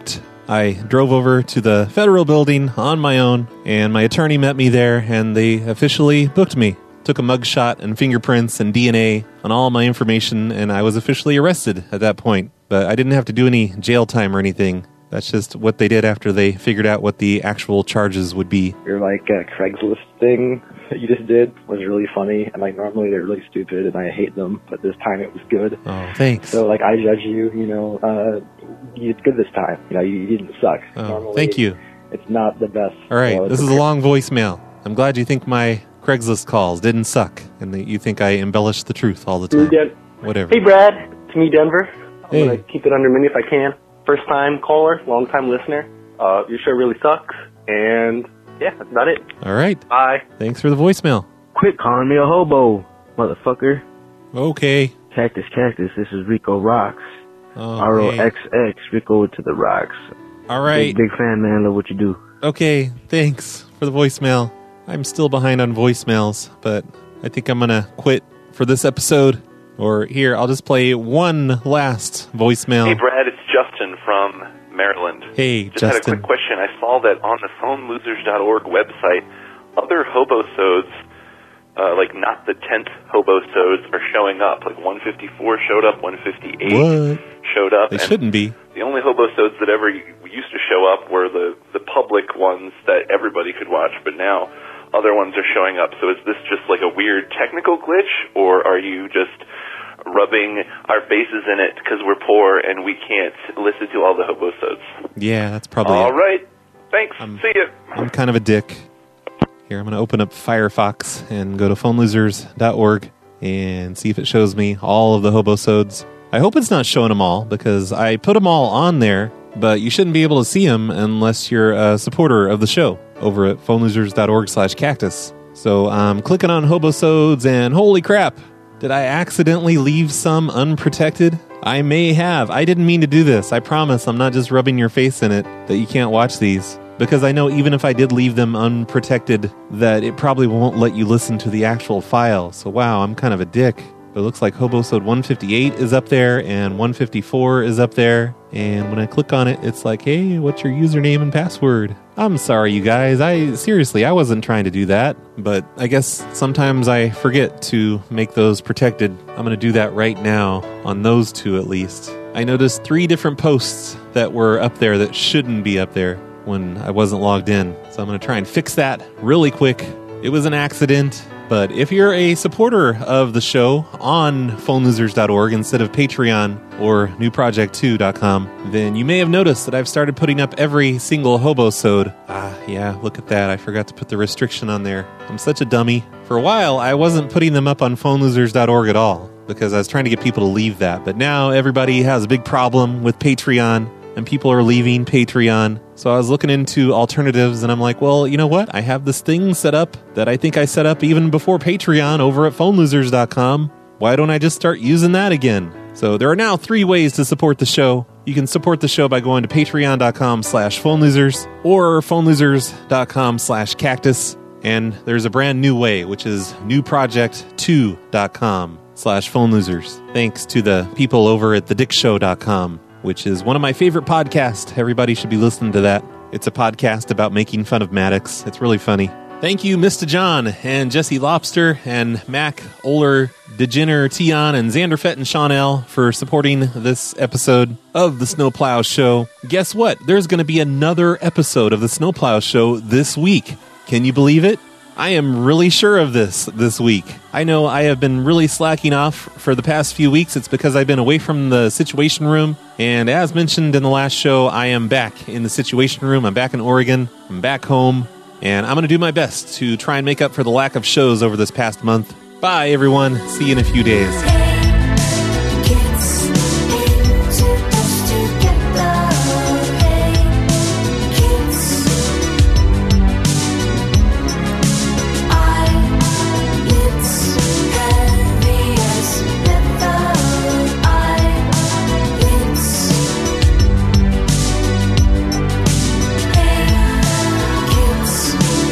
I drove over to the federal building on my own, and my attorney met me there, and they officially booked me. Took a mugshot and fingerprints and D N A on all my information, and I was officially arrested at that point. But I didn't have to do any jail time or anything. That's just what they did after they figured out what the actual charges would be. Your like uh, Craigslist thing that you just did was really funny, and like normally they're really stupid and I hate them, but this time it was good. Oh, thanks. So like I judge you, you know, uh, you did good this time. You know, you, you didn't suck. Oh, normally, thank you. It's not the best. All right, uh, this is a long voicemail. I'm glad you think my Craigslist calls didn't suck, and that you think I embellish the truth all the time. Yeah. Whatever. Hey, Brad. It's me, Denver. I'm Hey. going to keep it under a minute if I can. First time caller, long time listener. Uh, your show really sucks. And yeah, that's about it. All right. Bye. Thanks for the voicemail. Quit calling me a hobo, motherfucker. Okay. Cactus, cactus. This is Rico Rocks. Oh, R O hey. X X. Rico to the rocks. All right. Big, big fan, man. Love what you do. Okay, thanks for the voicemail. I'm still behind on voicemails, but I think I'm going to quit for this episode. Or here, I'll just play one last voicemail. Hey, Brad, it's Justin from Maryland. Hey, Just had a Justin. quick question. I saw that on the phone losers dot org website, other hobosodes, uh, like not the tenth hobosodes, are showing up. Like one fifty-four showed up, one fifty-eight What? showed up. They and shouldn't be. The only hobosodes that ever used to show up were the, the public ones that everybody could watch, but now other ones are showing up. So is this just like a weird technical glitch, or are you just rubbing our faces in it because we're poor and we can't listen to all the hobosodes? Yeah, that's probably All it. right. Thanks. See ya. I'm kind of a dick. Here, I'm going to open up Firefox and go to phone losers dot org and see if it shows me all of the hobosodes. I hope it's not showing them all, because I put them all on there, but you shouldn't be able to see them unless you're a supporter of the show over at phone losers dot org slash cactus. So I'm clicking on hobosodes, and holy crap, did I accidentally leave some unprotected? I may have. I didn't mean to do this. I promise I'm not just rubbing your face in it that you can't watch these. Because I know even if I did leave them unprotected, that it probably won't let you listen to the actual file. So wow, I'm kind of a dick. But it looks like Hobosode one fifty-eight is up there, and one fifty-four is up there. And when I click on it, it's like, hey, what's your username and password? I'm sorry, you guys. I seriously, I wasn't trying to do that. But I guess sometimes I forget to make those protected. I'm going to do that right now, on those two at least. I noticed three different posts that were up there that shouldn't be up there when I wasn't logged in. So I'm going to try and fix that really quick. It was an accident. But if you're a supporter of the show on phone losers dot org instead of Patreon or new project two dot com, then you may have noticed that I've started putting up every single hobosode. Ah, yeah, look at that. I forgot to put the restriction on there. I'm such a dummy. For a while, I wasn't putting them up on phone losers dot org at all because I was trying to get people to leave that. But now everybody has a big problem with Patreon, and people are leaving Patreon. So I was looking into alternatives, and I'm like, well, you know what? I have this thing set up that I think I set up even before Patreon over at phone losers dot com. Why don't I just start using that again? So there are now three ways to support the show. You can support the show by going to patreon dot com slash phone losers or phone losers dot com slash cactus. And there's a brand new way, which is new project two dot com slash phone losers. Thanks to the people over at the dick show dot com, which is one of my favorite podcasts. Everybody should be listening to that. It's a podcast about making fun of Maddox. It's really funny. Thank you, Mister John and Jesse Lobster and Mac, Oler, Degener, Tion, and Xander Fett and Sean L. for supporting this episode of the Snowplow Show. Guess what? There's going to be another episode of the Snowplow Show this week. Can you believe it? I am really sure of this this week. I know I have been really slacking off for the past few weeks. It's because I've been away from the Situation Room. And as mentioned in the last show, I am back in the Situation Room. I'm back in Oregon. I'm back home. And I'm going to do my best to try and make up for the lack of shows over this past month. Bye, everyone. See you in a few days.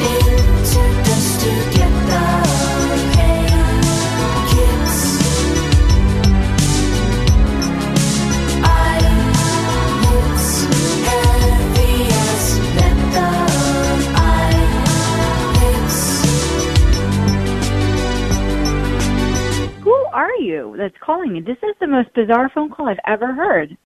Together, hey, kids. you that's calling me. This is the most bizarre phone call I've ever heard.